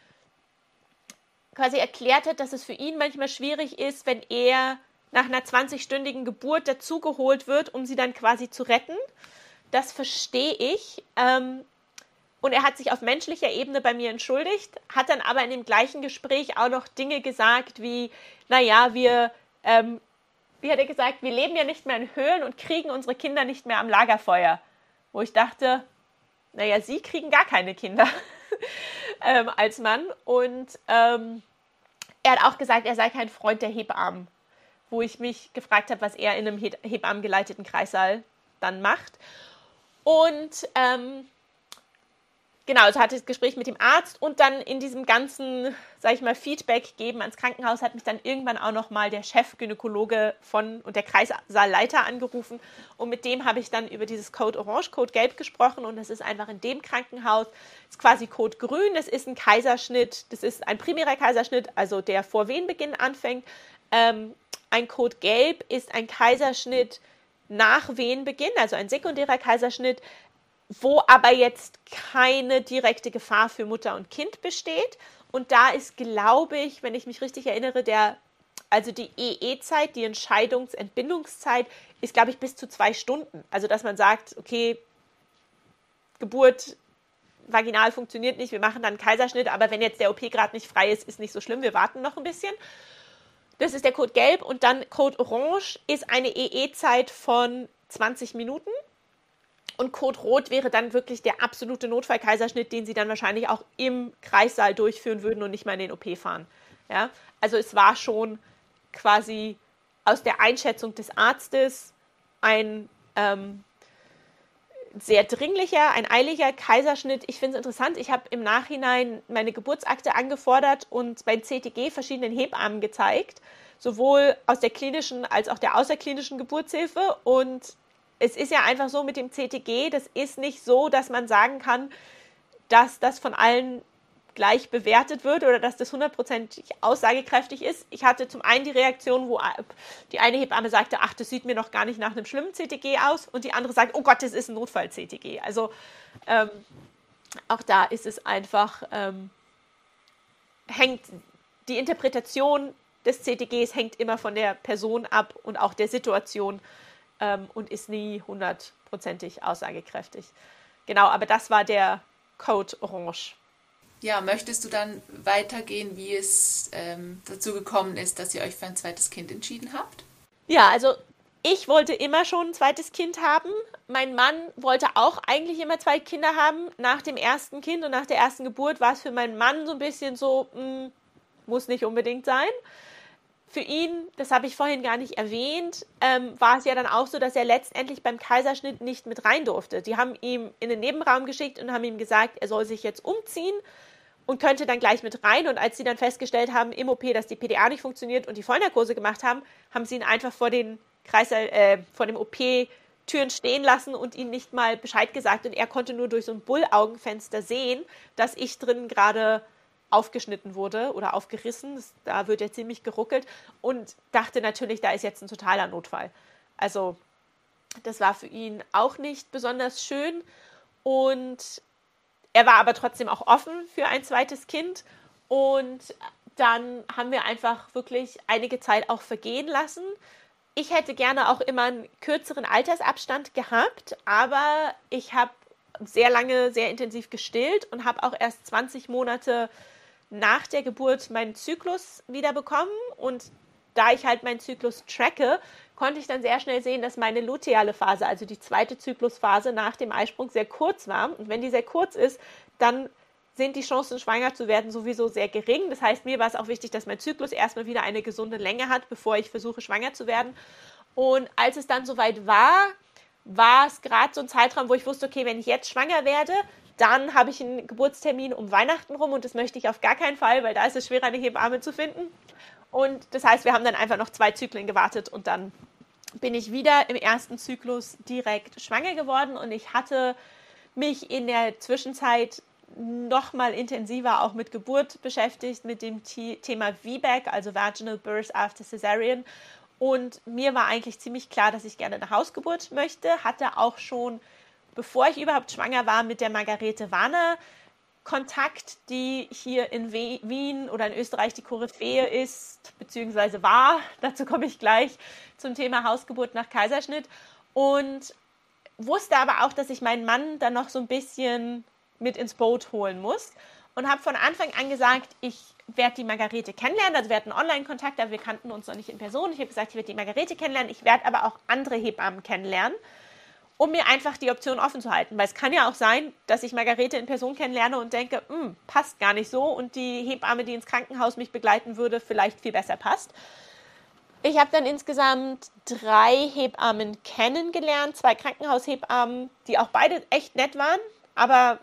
quasi erklärt hat, dass es für ihn manchmal schwierig ist, wenn er nach einer zwanzigstündigen Geburt dazugeholt wird, um sie dann quasi zu retten. Das verstehe ich. Und er hat sich auf menschlicher Ebene bei mir entschuldigt, hat dann aber in dem gleichen Gespräch auch noch Dinge gesagt wie, naja, wir, ähm, wie hat er gesagt, wir leben ja nicht mehr in Höhlen und kriegen unsere Kinder nicht mehr am Lagerfeuer. Wo ich dachte, naja, sie kriegen gar keine Kinder ähm, als Mann. Und ähm, er hat auch gesagt, er sei kein Freund der Hebammen, wo ich mich gefragt habe, was er in einem Hebammen-geleiteten Kreissaal dann macht. Und ähm, genau, also hatte ich das Gespräch mit dem Arzt und dann in diesem ganzen, sag ich mal, Feedback geben ans Krankenhaus hat mich dann irgendwann auch nochmal der Chefgynäkologe von und der Kreissaalleiter angerufen und mit dem habe ich dann über dieses Code Orange, Code Gelb gesprochen und das ist einfach in dem Krankenhaus, das ist quasi Code Grün, das ist ein Kaiserschnitt, das ist ein primärer Kaiserschnitt, also der vor Wehenbeginn anfängt. Ähm, ein Code Gelb ist ein Kaiserschnitt nach Wehenbeginn, also ein sekundärer Kaiserschnitt, wo aber jetzt keine direkte Gefahr für Mutter und Kind besteht. Und da ist, glaube ich, wenn ich mich richtig erinnere, der, also die E E-Zeit, die Entscheidungsentbindungszeit, ist, glaube ich, bis zu zwei Stunden. Also, dass man sagt, okay, Geburt vaginal funktioniert nicht, wir machen dann einen Kaiserschnitt, aber wenn jetzt der O P gerade nicht frei ist, ist nicht so schlimm, wir warten noch ein bisschen. Das ist der Code Gelb und dann Code Orange ist eine E E-Zeit von zwanzig Minuten. Und Code Rot wäre dann wirklich der absolute Notfallkaiserschnitt, den sie dann wahrscheinlich auch im Kreissaal durchführen würden und nicht mal in den O P fahren. Ja? Also es war schon quasi aus der Einschätzung des Arztes ein ähm, sehr dringlicher, ein eiliger Kaiserschnitt. Ich finde es interessant, ich habe im Nachhinein meine Geburtsakte angefordert und beim C T G verschiedenen Hebammen gezeigt, sowohl aus der klinischen als auch der außerklinischen Geburtshilfe und es ist ja einfach so mit dem C T G, das ist nicht so, dass man sagen kann, dass das von allen gleich bewertet wird oder dass das hundertprozentig aussagekräftig ist. Ich hatte zum einen die Reaktion, wo die eine Hebamme sagte, ach, das sieht mir noch gar nicht nach einem schlimmen C T G aus und die andere sagt, oh Gott, das ist ein Notfall-C T G. Also ähm, auch da ist es einfach, ähm, hängt die Interpretation des C T Gs hängt immer von der Person ab und auch der Situation ähm, und ist nie hundertprozentig aussagekräftig. Genau, aber das war der Code Orange. Ja, möchtest du dann weitergehen, wie es ähm, dazu gekommen ist, dass ihr euch für ein zweites Kind entschieden habt? Ja, also ich wollte immer schon ein zweites Kind haben. Mein Mann wollte auch eigentlich immer zwei Kinder haben. Nach dem ersten Kind und nach der ersten Geburt war es für meinen Mann so ein bisschen so, mh, muss nicht unbedingt sein. Für ihn, das habe ich vorhin gar nicht erwähnt, ähm, war es ja dann auch so, dass er letztendlich beim Kaiserschnitt nicht mit rein durfte. Die haben ihn in den Nebenraum geschickt und haben ihm gesagt, er soll sich jetzt umziehen und könnte dann gleich mit rein. Und als sie dann festgestellt haben im O P, dass die P D A nicht funktioniert und die Vollnarkose gemacht haben, haben sie ihn einfach vor, den Kreissaal, äh, vor dem O P-Türen stehen lassen und ihm nicht mal Bescheid gesagt. Und er konnte nur durch so ein Bullaugenfenster sehen, dass ich drin gerade aufgeschnitten wurde oder aufgerissen. Das, da wird ja ziemlich geruckelt und dachte natürlich, da ist jetzt ein totaler Notfall. Also das war für ihn auch nicht besonders schön und er war aber trotzdem auch offen für ein zweites Kind und dann haben wir einfach wirklich einige Zeit auch vergehen lassen. Ich hätte gerne auch immer einen kürzeren Altersabstand gehabt, aber ich habe sehr lange, sehr intensiv gestillt und habe auch erst zwanzig Monate nach der Geburt meinen Zyklus wieder bekommen. Und da ich halt meinen Zyklus tracke, konnte ich dann sehr schnell sehen, dass meine luteale Phase, also die zweite Zyklusphase nach dem Eisprung, sehr kurz war. Und wenn die sehr kurz ist, dann sind die Chancen, schwanger zu werden, sowieso sehr gering. Das heißt, mir war es auch wichtig, dass mein Zyklus erstmal wieder eine gesunde Länge hat, bevor ich versuche, schwanger zu werden. Und als es dann soweit war, war es gerade so ein Zeitraum, wo ich wusste, okay, wenn ich jetzt schwanger werde, dann habe ich einen Geburtstermin um Weihnachten rum und das möchte ich auf gar keinen Fall, weil da ist es schwer, eine Hebamme zu finden. Und das heißt, wir haben dann einfach noch zwei Zyklen gewartet und dann bin ich wieder im ersten Zyklus direkt schwanger geworden und ich hatte mich in der Zwischenzeit noch mal intensiver auch mit Geburt beschäftigt, mit dem Thema V BAC, also Vaginal Birth After Cesarean. Und mir war eigentlich ziemlich klar, dass ich gerne eine Hausgeburt möchte. Hatte auch schon, bevor ich überhaupt schwanger war, mit der Margarete Warner Kontakt, die hier in Wien oder in Österreich die Koryphäe ist, beziehungsweise war. Dazu komme ich gleich zum Thema Hausgeburt nach Kaiserschnitt. Und wusste aber auch, dass ich meinen Mann dann noch so ein bisschen mit ins Boot holen muss und habe von Anfang an gesagt, ich werde die Margarete kennenlernen, also wir hatten Online-Kontakt, aber wir kannten uns noch nicht in Person. Ich habe gesagt, ich werde die Margarete kennenlernen, ich werde aber auch andere Hebammen kennenlernen, um mir einfach die Option offen zu halten, weil es kann ja auch sein, dass ich Margarete in Person kennenlerne und denke, passt gar nicht so und die Hebamme, die ins Krankenhaus mich begleiten würde, vielleicht viel besser passt. Ich habe dann insgesamt drei Hebammen kennengelernt, zwei Krankenhaushebammen, die auch beide echt nett waren, aber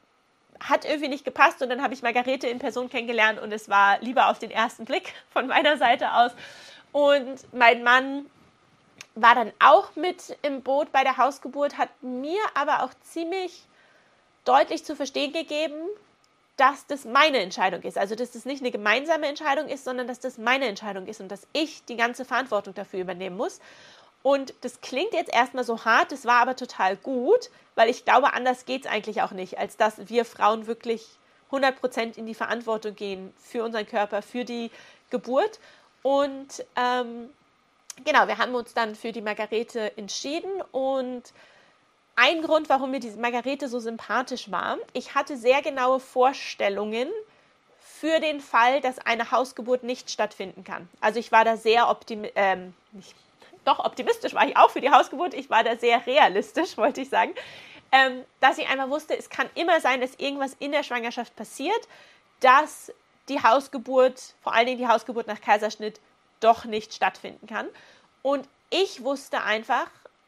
hat irgendwie nicht gepasst und dann habe ich Margarete in Person kennengelernt und es war lieber auf den ersten Blick von meiner Seite aus. Und mein Mann war dann auch mit im Boot bei der Hausgeburt, hat mir aber auch ziemlich deutlich zu verstehen gegeben, dass das meine Entscheidung ist. Also, dass das nicht eine gemeinsame Entscheidung ist, sondern dass das meine Entscheidung ist und dass ich die ganze Verantwortung dafür übernehmen muss. Und das klingt jetzt erstmal so hart, das war aber total gut, weil ich glaube, anders geht es eigentlich auch nicht, als dass wir Frauen wirklich hundert Prozent in die Verantwortung gehen für unseren Körper, für die Geburt. Und ähm, genau, wir haben uns dann für die Margarete entschieden und ein Grund, warum mir diese Margarete so sympathisch war, ich hatte sehr genaue Vorstellungen für den Fall, dass eine Hausgeburt nicht stattfinden kann. Also ich war da sehr optimistisch, ähm, nicht Doch, optimistisch war ich auch für die Hausgeburt. Ich war da sehr realistisch, wollte ich sagen. Ähm, dass ich einfach wusste, es kann immer sein, dass irgendwas in der Schwangerschaft passiert, dass die Hausgeburt, vor allen Dingen die Hausgeburt nach Kaiserschnitt, doch nicht stattfinden kann. Und ich wusste einfach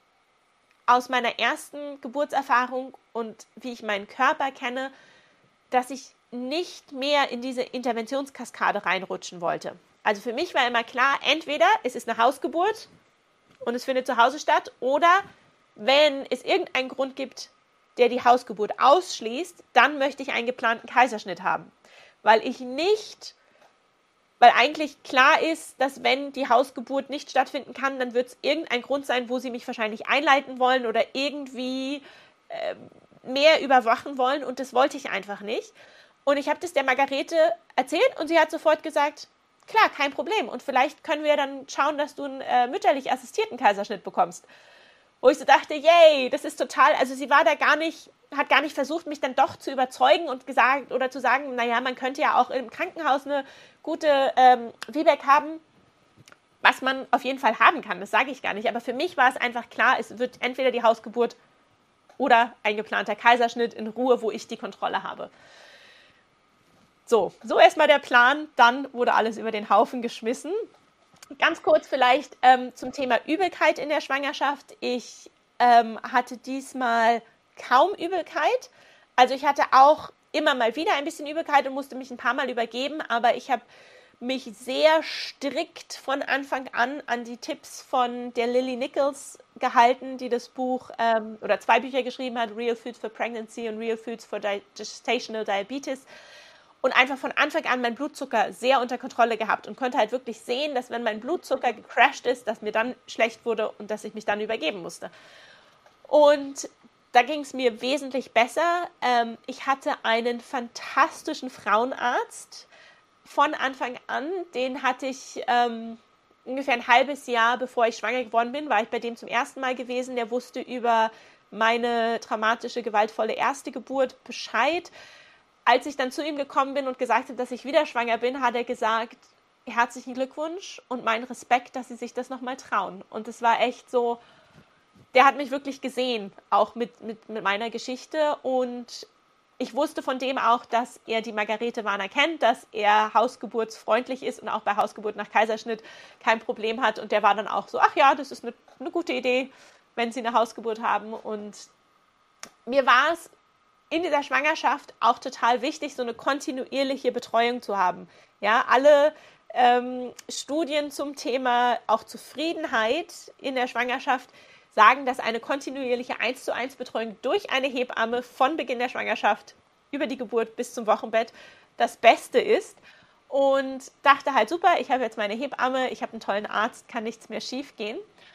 aus meiner ersten Geburtserfahrung und wie ich meinen Körper kenne, dass ich nicht mehr in diese Interventionskaskade reinrutschen wollte. Also für mich war immer klar, entweder es ist eine Hausgeburt und es findet zu Hause statt, oder wenn es irgendeinen Grund gibt, der die Hausgeburt ausschließt, dann möchte ich einen geplanten Kaiserschnitt haben. Weil ich nicht, weil eigentlich klar ist, dass wenn die Hausgeburt nicht stattfinden kann, dann wird es irgendein Grund sein, wo sie mich wahrscheinlich einleiten wollen oder irgendwie äh, mehr überwachen wollen und das wollte ich einfach nicht. Und ich habe das der Margarete erzählt und sie hat sofort gesagt, klar, kein Problem. Und vielleicht können wir dann schauen, dass du einen äh, mütterlich assistierten Kaiserschnitt bekommst. Wo ich so dachte, yay, das ist total, also sie war da gar nicht, hat gar nicht versucht, mich dann doch zu überzeugen und gesagt oder zu sagen, naja, man könnte ja auch im Krankenhaus eine gute ähm, V BAC haben, was man auf jeden Fall haben kann, das sage ich gar nicht. Aber für mich war es einfach klar, es wird entweder die Hausgeburt oder ein geplanter Kaiserschnitt in Ruhe, wo ich die Kontrolle habe. So, so erstmal der Plan, dann wurde alles über den Haufen geschmissen. Ganz kurz vielleicht ähm, zum Thema Übelkeit in der Schwangerschaft. Ich ähm, hatte diesmal kaum Übelkeit. Also ich hatte auch immer mal wieder ein bisschen Übelkeit und musste mich ein paar Mal übergeben, aber ich habe mich sehr strikt von Anfang an an die Tipps von der Lily Nichols gehalten, die das Buch ähm, oder zwei Bücher geschrieben hat, Real Foods for Pregnancy und Real Foods for Gestational Diabetes. und einfach von Anfang an meinen Blutzucker sehr unter Kontrolle gehabt und konnte halt wirklich sehen, dass wenn mein Blutzucker gecrashed ist, dass mir dann schlecht wurde und dass ich mich dann übergeben musste. Und da ging es mir wesentlich besser. Ähm, ich hatte einen fantastischen Frauenarzt von Anfang an. Den hatte ich ähm, ungefähr ein halbes Jahr, bevor ich schwanger geworden bin, war ich bei dem zum ersten Mal gewesen. Der wusste über meine traumatische, gewaltvolle erste Geburt Bescheid. Als ich dann zu ihm gekommen bin und gesagt habe, dass ich wieder schwanger bin, hat er gesagt, herzlichen Glückwunsch und meinen Respekt, dass Sie sich das nochmal trauen. Und es war echt so, der hat mich wirklich gesehen, auch mit, mit, mit meiner Geschichte. Und ich wusste von dem auch, dass er die Margarete Warner kennt, dass er hausgeburtsfreundlich ist und auch bei Hausgeburt nach Kaiserschnitt kein Problem hat. Und der war dann auch so, ach ja, das ist eine, eine gute Idee, wenn Sie eine Hausgeburt haben. Und mir war es in dieser Schwangerschaft auch total wichtig, so eine kontinuierliche Betreuung zu haben. Ja, alle ähm, Studien zum Thema auch Zufriedenheit in der Schwangerschaft sagen, dass eine kontinuierliche eins zu eins Betreuung durch eine Hebamme von Beginn der Schwangerschaft über die Geburt bis zum Wochenbett das Beste ist. Und dachte halt, super, ich habe jetzt meine Hebamme, ich habe einen tollen Arzt, kann nichts mehr schief gehen.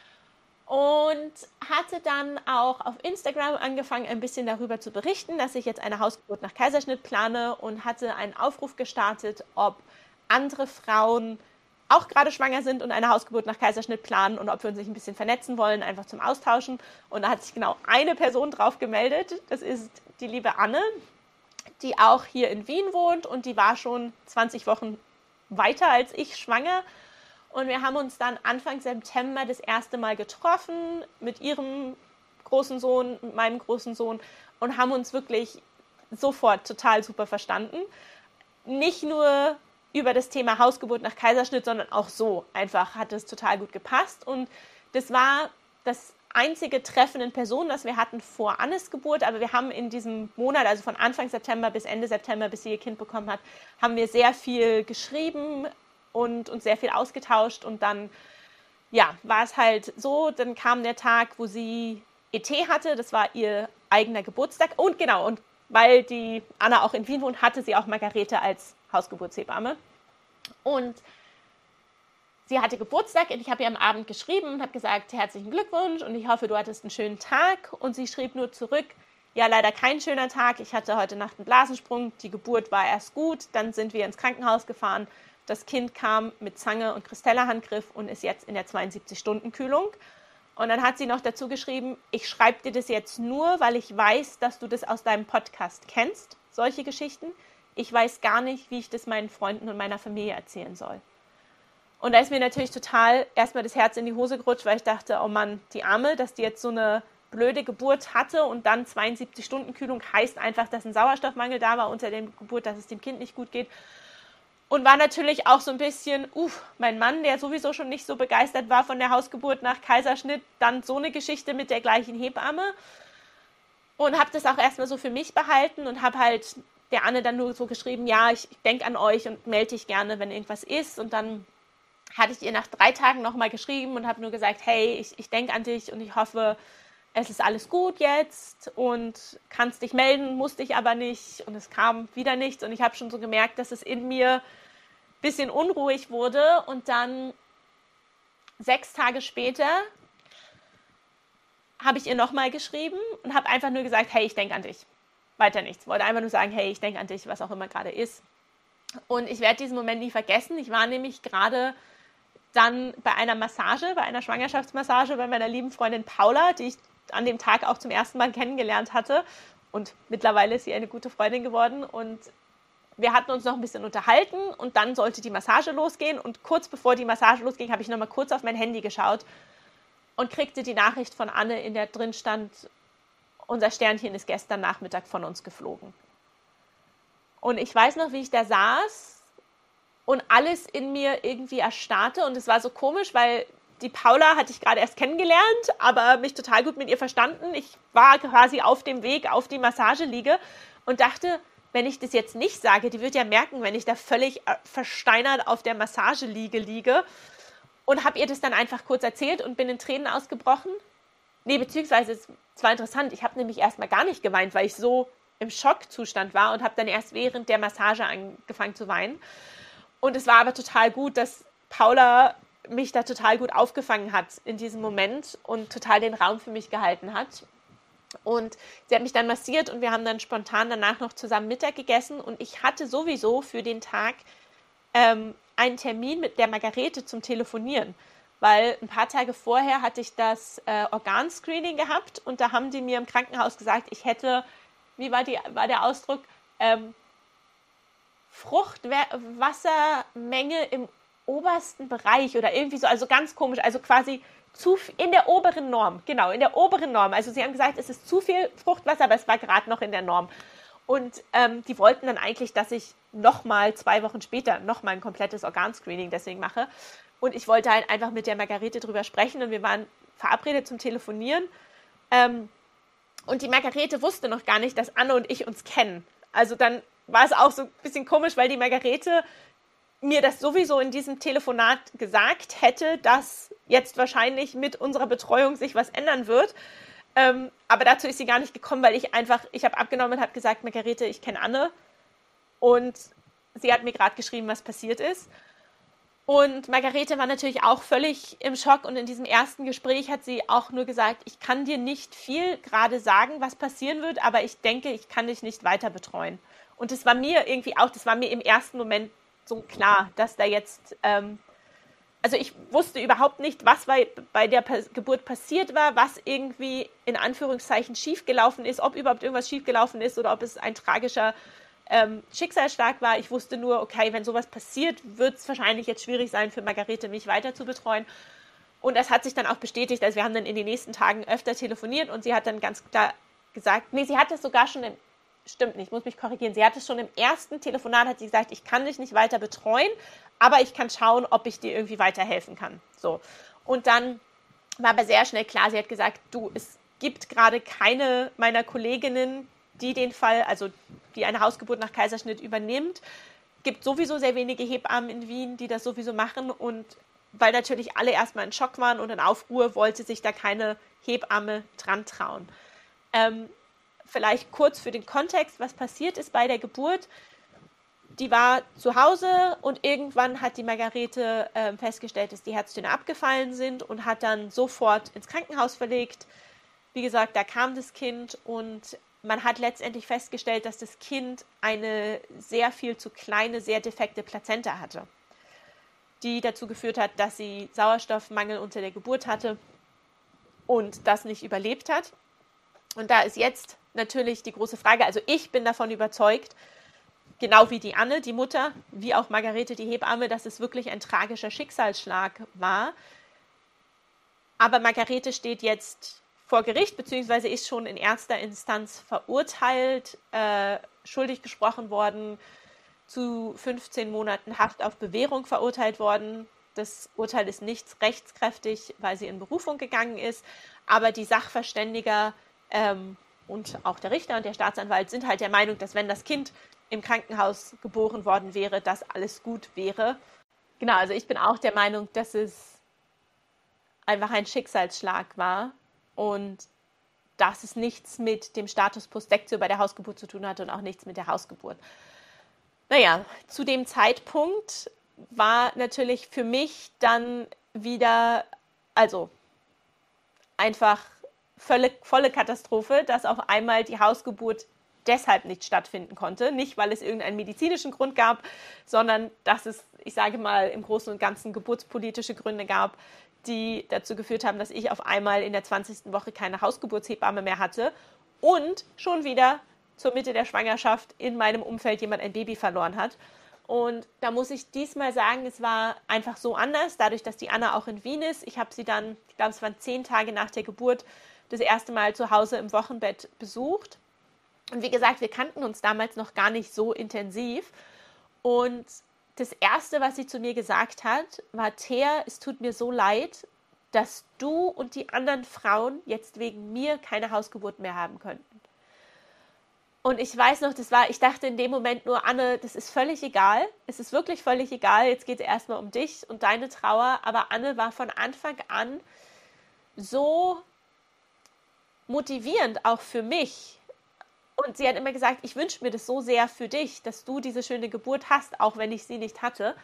Und hatte dann auch auf Instagram angefangen, ein bisschen darüber zu berichten, dass ich jetzt eine Hausgeburt nach Kaiserschnitt plane und hatte einen Aufruf gestartet, ob andere Frauen auch gerade schwanger sind und eine Hausgeburt nach Kaiserschnitt planen und ob wir uns nicht ein bisschen vernetzen wollen, einfach zum Austauschen. Und da hat sich genau eine Person drauf gemeldet. Das ist die liebe Anne, die auch hier in Wien wohnt und die war schon zwanzig Wochen weiter als ich schwanger. Und wir haben uns dann Anfang September das erste Mal getroffen mit ihrem großen Sohn, mit meinem großen Sohn und haben uns wirklich sofort total super verstanden. Nicht nur über das Thema Hausgeburt nach Kaiserschnitt, sondern auch so einfach hat es total gut gepasst. Und das war das einzige Treffen in Person, das wir hatten vor Annes Geburt. Aber wir haben in diesem Monat, also von Anfang September bis Ende September, bis sie ihr Kind bekommen hat, haben wir sehr viel geschrieben und uns sehr viel ausgetauscht. Und dann, ja, war es halt so, dann kam der Tag, wo sie E T hatte. Das war ihr eigener Geburtstag. Und genau, und weil die Anna auch in Wien wohnt, hatte sie auch Margarete als Hausgeburtshebamme. Und sie hatte Geburtstag und ich habe ihr am Abend geschrieben und habe gesagt, herzlichen Glückwunsch und ich hoffe, du hattest einen schönen Tag. Und sie schrieb nur zurück, ja, leider kein schöner Tag. Ich hatte heute Nacht einen Blasensprung, die Geburt war erst gut, dann sind wir ins Krankenhaus gefahren. Das Kind kam mit Zange und Kristella-Handgriff und ist jetzt in der zweiundsiebzig-Stunden-Kühlung. Und dann hat sie noch dazu geschrieben, ich schreibe dir das jetzt nur, weil ich weiß, dass du das aus deinem Podcast kennst, solche Geschichten. Ich weiß gar nicht, wie ich das meinen Freunden und meiner Familie erzählen soll. Und da ist mir natürlich total erstmal das Herz in die Hose gerutscht, weil ich dachte, oh Mann, die Arme, dass die jetzt so eine blöde Geburt hatte und dann zweiundsiebzig-Stunden-Kühlung heißt einfach, dass ein Sauerstoffmangel da war unter der Geburt, dass es dem Kind nicht gut geht. Und war natürlich auch so ein bisschen, uff, mein Mann, der sowieso schon nicht so begeistert war von der Hausgeburt nach Kaiserschnitt, dann so eine Geschichte mit der gleichen Hebamme. Und habe das auch erstmal so für mich behalten und habe halt der Anne dann nur so geschrieben, ja, ich denke an euch und melde dich gerne, wenn irgendwas ist. Und dann hatte ich ihr nach drei Tagen nochmal geschrieben und habe nur gesagt, hey, ich, ich denke an dich und ich hoffe, es ist alles gut jetzt und kannst dich melden, musste ich aber nicht. Und es kam wieder nichts und ich habe schon so gemerkt, dass es in mir ein bisschen unruhig wurde. Und dann sechs Tage später habe ich ihr nochmal geschrieben und habe einfach nur gesagt, hey, ich denke an dich. Weiter nichts. Wollte einfach nur sagen, hey, ich denke an dich, was auch immer gerade ist. Und ich werde diesen Moment nie vergessen. Ich war nämlich gerade dann bei einer Massage, bei einer Schwangerschaftsmassage bei meiner lieben Freundin Paula, die ich an dem Tag auch zum ersten Mal kennengelernt hatte. Und mittlerweile ist sie eine gute Freundin geworden. Und wir hatten uns noch ein bisschen unterhalten und dann sollte die Massage losgehen. Und kurz bevor die Massage losging, habe ich noch mal kurz auf mein Handy geschaut und kriegte die Nachricht von Anne, in der drin stand, unser Sternchen ist gestern Nachmittag von uns geflogen. Und ich weiß noch, wie ich da saß und alles in mir irgendwie erstarrte. Und es war so komisch, weil die Paula hatte ich gerade erst kennengelernt, aber mich total gut mit ihr verstanden. Ich war quasi auf dem Weg auf die Massageliege und dachte, wenn ich das jetzt nicht sage, die wird ja merken, wenn ich da völlig versteinert auf der Massageliege liege. Und habe ihr das dann einfach kurz erzählt und bin in Tränen ausgebrochen. Nee, beziehungsweise, es war interessant, ich habe nämlich erstmal gar nicht geweint, weil ich so im Schockzustand war und habe dann erst während der Massage angefangen zu weinen. Und es war aber total gut, dass Paula mich da total gut aufgefangen hat in diesem Moment und total den Raum für mich gehalten hat. Und sie hat mich dann massiert und wir haben dann spontan danach noch zusammen Mittag gegessen. Und ich hatte sowieso für den Tag ähm, einen Termin mit der Margarete zum Telefonieren. Weil ein paar Tage vorher hatte ich das äh, Organscreening gehabt und da haben die mir im Krankenhaus gesagt, ich hätte, wie war, die, war der Ausdruck, ähm, Fruchtwassermenge im obersten Bereich oder irgendwie so, also ganz komisch, also quasi zu in der oberen Norm, genau, in der oberen Norm. Also sie haben gesagt, es ist zu viel Fruchtwasser, aber es war gerade noch in der Norm. Und ähm, die wollten dann eigentlich, dass ich nochmal zwei Wochen später nochmal ein komplettes Organscreening deswegen mache. Und ich wollte halt einfach mit der Margarete drüber sprechen und wir waren verabredet zum Telefonieren. Ähm, und die Margarete wusste noch gar nicht, dass Anne und ich uns kennen. Also dann war es auch so ein bisschen komisch, weil die Margarete mir das sowieso in diesem Telefonat gesagt hätte, dass jetzt wahrscheinlich mit unserer Betreuung sich was ändern wird. Ähm, aber dazu ist sie gar nicht gekommen, weil ich einfach, ich habe abgenommen und habe gesagt, Margarete, ich kenne Anne. Und sie hat mir gerade geschrieben, was passiert ist. Und Margarete war natürlich auch völlig im Schock und in diesem ersten Gespräch hat sie auch nur gesagt, ich kann dir nicht viel gerade sagen, was passieren wird, aber ich denke, ich kann dich nicht weiter betreuen. Und das war mir irgendwie auch, das war mir im ersten Moment so klar, dass da jetzt, ähm, also ich wusste überhaupt nicht, was bei, bei der pa- Geburt passiert war, was irgendwie in Anführungszeichen schiefgelaufen ist, ob überhaupt irgendwas schiefgelaufen ist oder ob es ein tragischer ähm, Schicksalsschlag war. Ich wusste nur, okay, wenn sowas passiert, wird es wahrscheinlich jetzt schwierig sein für Margarete, mich weiter zu betreuen. Und das hat sich dann auch bestätigt, also wir haben dann in den nächsten Tagen öfter telefoniert und sie hat dann ganz klar gesagt, nee, sie hat das sogar schon im Stimmt nicht, ich muss mich korrigieren. Sie hat es schon im ersten Telefonat, hat sie gesagt, ich kann dich nicht weiter betreuen, aber ich kann schauen, ob ich dir irgendwie weiterhelfen kann. So. Und dann war aber sehr schnell klar, sie hat gesagt, du, es gibt gerade keine meiner Kolleginnen, die den Fall, also die eine Hausgeburt nach Kaiserschnitt übernimmt. Es gibt sowieso sehr wenige Hebammen in Wien, die das sowieso machen und weil natürlich alle erstmal in Schock waren und in Aufruhr, wollte sich da keine Hebamme dran trauen. Ähm, Vielleicht kurz für den Kontext, was passiert ist bei der Geburt. Die war zu Hause und irgendwann hat die Margarete äh, festgestellt, dass die Herztöne abgefallen sind und hat dann sofort ins Krankenhaus verlegt. Wie gesagt, da kam das Kind und man hat letztendlich festgestellt, dass das Kind eine sehr viel zu kleine, sehr defekte Plazenta hatte, die dazu geführt hat, dass sie Sauerstoffmangel unter der Geburt hatte und das nicht überlebt hat. Und da ist jetzt natürlich die große Frage, also ich bin davon überzeugt, genau wie die Anne, die Mutter, wie auch Margarete, die Hebamme, dass es wirklich ein tragischer Schicksalsschlag war. Aber Margarete steht jetzt vor Gericht, beziehungsweise ist schon in erster Instanz verurteilt, äh, schuldig gesprochen worden, zu fünfzehn Monaten Haft auf Bewährung verurteilt worden. Das Urteil ist nicht rechtskräftig, weil sie in Berufung gegangen ist, aber die Sachverständiger ähm, und auch der Richter und der Staatsanwalt sind halt der Meinung, dass wenn das Kind im Krankenhaus geboren worden wäre, dass alles gut wäre. Genau, also ich bin auch der Meinung, dass es einfach ein Schicksalsschlag war und dass es nichts mit dem Status post sectio bei der Hausgeburt zu tun hatte und auch nichts mit der Hausgeburt. Naja, zu dem Zeitpunkt war natürlich für mich dann wieder, also einfach volle, volle Katastrophe, dass auf einmal die Hausgeburt deshalb nicht stattfinden konnte. Nicht, weil es irgendeinen medizinischen Grund gab, sondern dass es, ich sage mal, im Großen und Ganzen geburtspolitische Gründe gab, die dazu geführt haben, dass ich auf einmal in der zwanzigsten Woche keine Hausgeburtshebamme mehr hatte und schon wieder zur Mitte der Schwangerschaft in meinem Umfeld jemand ein Baby verloren hat. Und da muss ich diesmal sagen, es war einfach so anders, dadurch, dass die Anna auch in Wien ist. Ich habe sie dann, ich glaube, es waren zehn Tage nach der Geburt, das erste Mal zu Hause im Wochenbett besucht. Und wie gesagt, wir kannten uns damals noch gar nicht so intensiv. Und das Erste, was sie zu mir gesagt hat, war, Thea, es tut mir so leid, dass du und die anderen Frauen jetzt wegen mir keine Hausgeburt mehr haben könnten. Und ich weiß noch, das war, ich dachte in dem Moment nur, Anne, das ist völlig egal. Es ist wirklich völlig egal. Jetzt geht es erstmal um dich und deine Trauer. Aber Anne war von Anfang an so motivierend, auch für mich, Und sie hat immer gesagt, ich wünsche mir das so sehr für dich, dass du diese schöne Geburt hast, auch wenn ich sie nicht hatte.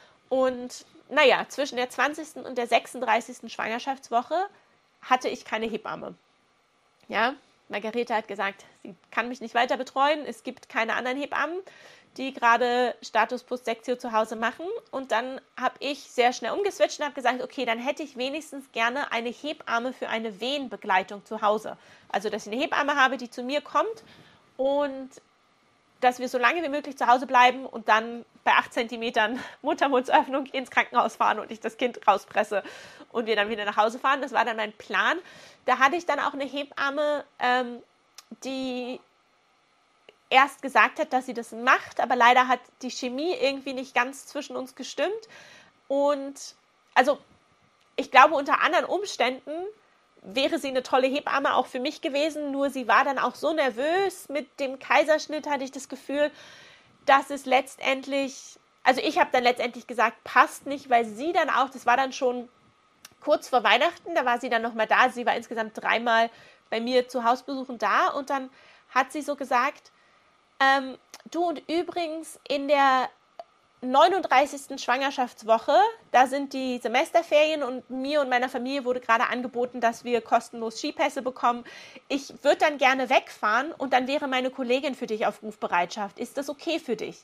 Und naja, zwischen der zwanzigsten und der sechsunddreißigsten Schwangerschaftswoche hatte ich keine Hebamme. Ja, Margarete hat gesagt, sie kann mich nicht weiter betreuen, es gibt keine anderen Hebammen, die gerade Status Post-Sektio zu Hause machen. Und dann habe ich sehr schnell umgeswitcht und habe gesagt, okay, dann hätte ich wenigstens gerne eine Hebamme für eine Wehenbegleitung zu Hause. Also, dass ich eine Hebamme habe, die zu mir kommt und dass wir so lange wie möglich zu Hause bleiben und dann bei acht Zentimetern Muttermundsöffnung ins Krankenhaus fahren und ich das Kind rauspresse und wir dann wieder nach Hause fahren. Das war dann mein Plan. Da hatte ich dann auch eine Hebamme, ähm, die erst gesagt hat, dass sie das macht, aber leider hat die Chemie irgendwie nicht ganz zwischen uns gestimmt. Und also ich glaube, unter anderen Umständen wäre sie eine tolle Hebamme auch für mich gewesen, nur sie war dann auch so nervös mit dem Kaiserschnitt, hatte ich das Gefühl, dass es letztendlich, also ich habe dann letztendlich gesagt, passt nicht, weil sie dann auch, das war dann schon kurz vor Weihnachten, da war sie dann nochmal da, sie war insgesamt dreimal bei mir zu Hausbesuchen da und dann hat sie so gesagt, ähm, du und übrigens in der neununddreißigsten Schwangerschaftswoche, da sind die Semesterferien und mir und meiner Familie wurde gerade angeboten, dass wir kostenlos Skipässe bekommen. Ich würde dann gerne wegfahren und dann wäre meine Kollegin für dich auf Rufbereitschaft. Ist das okay für dich?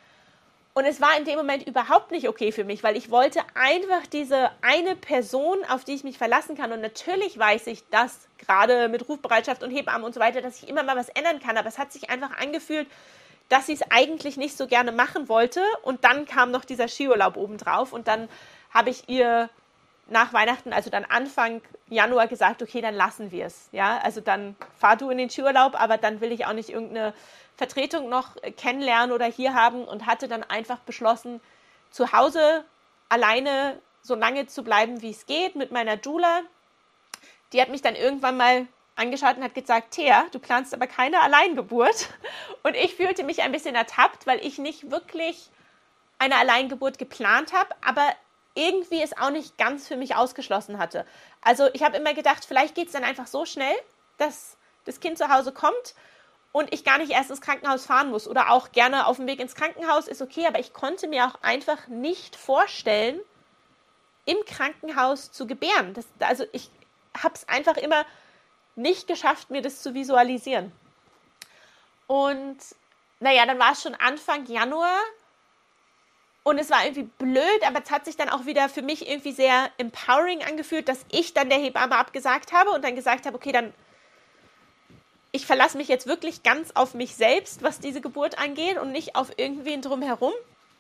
Und es war in dem Moment überhaupt nicht okay für mich, weil ich wollte einfach diese eine Person, auf die ich mich verlassen kann. Und natürlich weiß ich, dass gerade mit Rufbereitschaft und Hebammen und so weiter, dass ich immer mal was ändern kann. Aber es hat sich einfach angefühlt, dass sie es eigentlich nicht so gerne machen wollte. Und dann kam noch dieser Skiurlaub obendrauf. Und dann habe ich ihr nach Weihnachten, also dann Anfang Januar gesagt, okay, dann lassen wir es. Ja, also dann fahr du in den Skiurlaub, aber dann will ich auch nicht irgendeine Vertretung noch kennenlernen oder hier haben. Und hatte dann einfach beschlossen, zu Hause alleine so lange zu bleiben, wie es geht, mit meiner Doula. Die hat mich dann irgendwann mal angeschaut und hat gesagt, Thea, du planst aber keine Alleingeburt. Und ich fühlte mich ein bisschen ertappt, weil ich nicht wirklich eine Alleingeburt geplant habe, aber irgendwie es auch nicht ganz für mich ausgeschlossen hatte. Also ich habe immer gedacht, vielleicht geht es dann einfach so schnell, dass das Kind zu Hause kommt und ich gar nicht erst ins Krankenhaus fahren muss oder auch gerne auf dem Weg ins Krankenhaus ist okay, aber ich konnte mir auch einfach nicht vorstellen, im Krankenhaus zu gebären. Das, also ich habe es einfach immer nicht geschafft, mir das zu visualisieren. Und naja, dann war es schon Anfang Januar und es war irgendwie blöd, aber es hat sich dann auch wieder für mich irgendwie sehr empowering angefühlt, dass ich dann der Hebamme abgesagt habe und dann gesagt habe, okay, dann ich verlasse mich jetzt wirklich ganz auf mich selbst, was diese Geburt angeht und nicht auf irgendwen drumherum.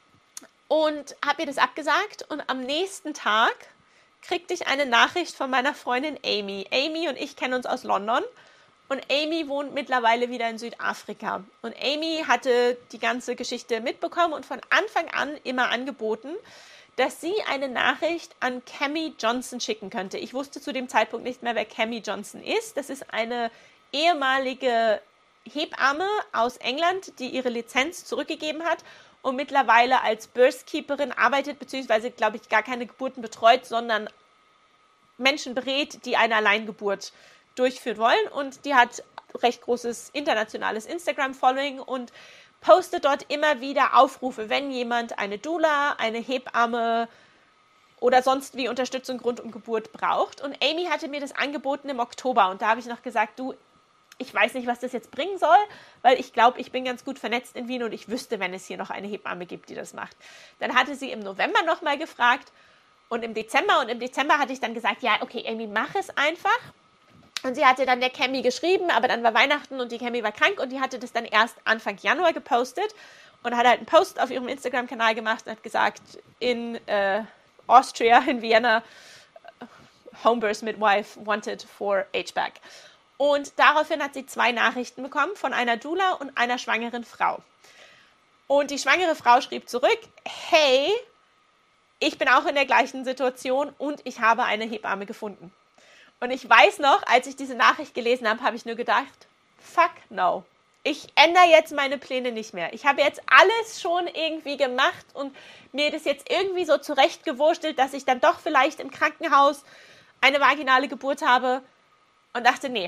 Und habe ihr das abgesagt und am nächsten Tag kriegte ich eine Nachricht von meiner Freundin Amy. Amy und ich kennen uns aus London und Amy wohnt mittlerweile wieder in Südafrika. Und Amy hatte die ganze Geschichte mitbekommen und von Anfang an immer angeboten, dass sie eine Nachricht an Cami Johnson schicken könnte. Ich wusste zu dem Zeitpunkt nicht mehr, wer Cami Johnson ist. Das ist eine ehemalige Hebamme aus England, die ihre Lizenz zurückgegeben hat und mittlerweile als Birthkeeperin arbeitet, beziehungsweise, glaube ich, gar keine Geburten betreut, sondern Menschen berät, die eine Alleingeburt durchführen wollen. Und die hat recht großes internationales Instagram-Following und postet dort immer wieder Aufrufe, wenn jemand eine Doula, eine Hebamme oder sonst wie Unterstützung rund um Geburt braucht. Und Amy hatte mir das angeboten im Oktober und da habe ich noch gesagt, du, ich weiß nicht, was das jetzt bringen soll, weil ich glaube, ich bin ganz gut vernetzt in Wien und ich wüsste, wenn es hier noch eine Hebamme gibt, die das macht. Dann hatte sie im November nochmal gefragt und im Dezember und im Dezember hatte ich dann gesagt, ja, okay, Amy, mach es einfach. Und sie hatte dann der Cami geschrieben, aber dann war Weihnachten und die Cami war krank und die hatte das dann erst Anfang Januar gepostet und hat halt einen Post auf ihrem Instagram-Kanal gemacht und hat gesagt, in äh, Austria, in Vienna, Homebirth Midwife wanted for H-Back. Und daraufhin hat sie zwei Nachrichten bekommen von einer Doula und einer schwangeren Frau. Und die schwangere Frau schrieb zurück, hey, ich bin auch in der gleichen Situation und ich habe eine Hebamme gefunden. Und ich weiß noch, als ich diese Nachricht gelesen habe, habe ich nur gedacht, fuck no. Ich ändere jetzt meine Pläne nicht mehr. Ich habe jetzt alles schon irgendwie gemacht und mir das jetzt irgendwie so zurechtgewurstelt, dass ich dann doch vielleicht im Krankenhaus eine vaginale Geburt habe und dachte, nee,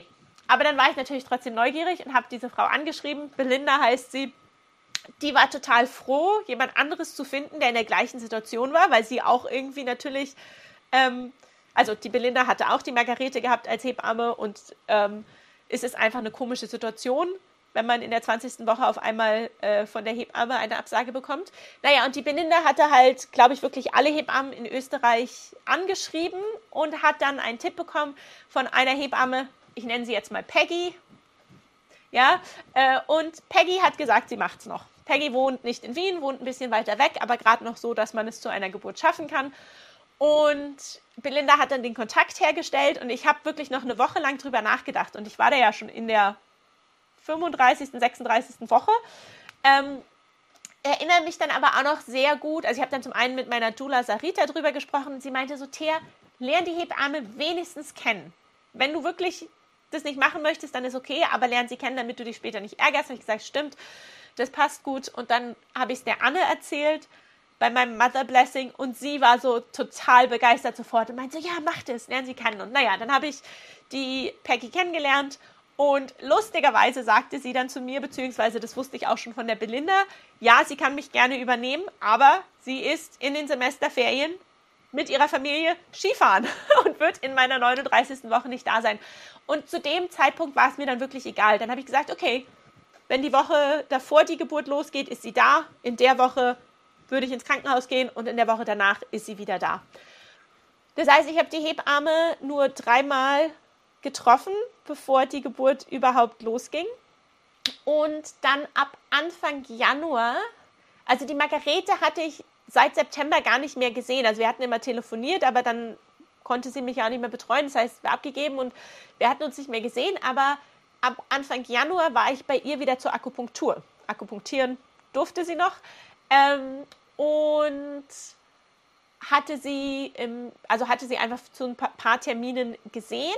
aber dann war ich natürlich trotzdem neugierig und habe diese Frau angeschrieben. Belinda heißt sie. Die war total froh, jemand anderes zu finden, der in der gleichen Situation war, weil sie auch irgendwie natürlich, ähm, also die Belinda hatte auch die Margarete gehabt als Hebamme und ähm, es ist einfach eine komische Situation, wenn man in der zwanzigsten Woche auf einmal äh, von der Hebamme eine Absage bekommt. Naja, und die Belinda hatte halt, glaube ich, wirklich alle Hebammen in Österreich angeschrieben und hat dann einen Tipp bekommen von einer Hebamme, ich nenne sie jetzt mal Peggy. Ja, äh, und Peggy hat gesagt, sie macht's noch. Peggy wohnt nicht in Wien, wohnt ein bisschen weiter weg, aber gerade noch so, dass man es zu einer Geburt schaffen kann. Und Belinda hat dann den Kontakt hergestellt und ich habe wirklich noch eine Woche lang drüber nachgedacht. Und ich war da ja schon in der fünfunddreißigsten, sechsunddreißigsten Woche. Ähm, erinnere mich dann aber auch noch sehr gut, also ich habe dann zum einen mit meiner Doula Sarita drüber gesprochen und sie meinte so, Thea, lern die Hebamme wenigstens kennen. Wenn du wirklich das nicht machen möchtest, dann ist okay, aber lern sie kennen, damit du dich später nicht ärgerst. Und ich gesagt, stimmt, das passt gut. Und dann habe ich es der Anne erzählt bei meinem Mother Blessing und sie war so total begeistert sofort und meinte so, ja, mach das, lern sie kennen. Und naja, dann habe ich die Peggy kennengelernt und lustigerweise sagte sie dann zu mir, beziehungsweise das wusste ich auch schon von der Belinda, ja, sie kann mich gerne übernehmen, aber sie ist in den Semesterferien mit ihrer Familie Skifahren und wird in meiner neununddreißigsten Woche nicht da sein. Und zu dem Zeitpunkt war es mir dann wirklich egal. Dann habe ich gesagt, okay, wenn die Woche davor die Geburt losgeht, ist sie da. In der Woche würde ich ins Krankenhaus gehen und in der Woche danach ist sie wieder da. Das heißt, ich habe die Hebamme nur dreimal getroffen, bevor die Geburt überhaupt losging. Und dann ab Anfang Januar, also die Margarete hatte ich seit September gar nicht mehr gesehen. Also wir hatten immer telefoniert, aber dann konnte sie mich ja auch nicht mehr betreuen. Das heißt, wir haben abgegeben und wir hatten uns nicht mehr gesehen. Aber ab Anfang Januar war ich bei ihr wieder zur Akupunktur. Akupunktieren durfte sie noch. Ähm, und hatte sie, im, also hatte sie einfach zu ein paar, paar Terminen gesehen.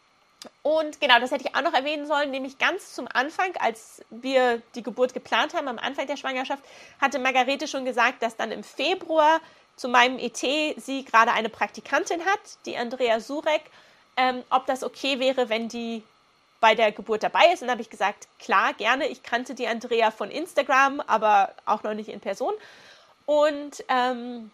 Und genau, das hätte ich auch noch erwähnen sollen, nämlich ganz zum Anfang, als wir die Geburt geplant haben, am Anfang der Schwangerschaft, hatte Margarete schon gesagt, dass dann im Februar zu meinem E T sie gerade eine Praktikantin hat, die Andrea Surek, ähm, ob das okay wäre, wenn die bei der Geburt dabei ist. Und da habe ich gesagt, klar, gerne. Ich kannte die Andrea von Instagram, aber auch noch nicht in Person. Und ähm,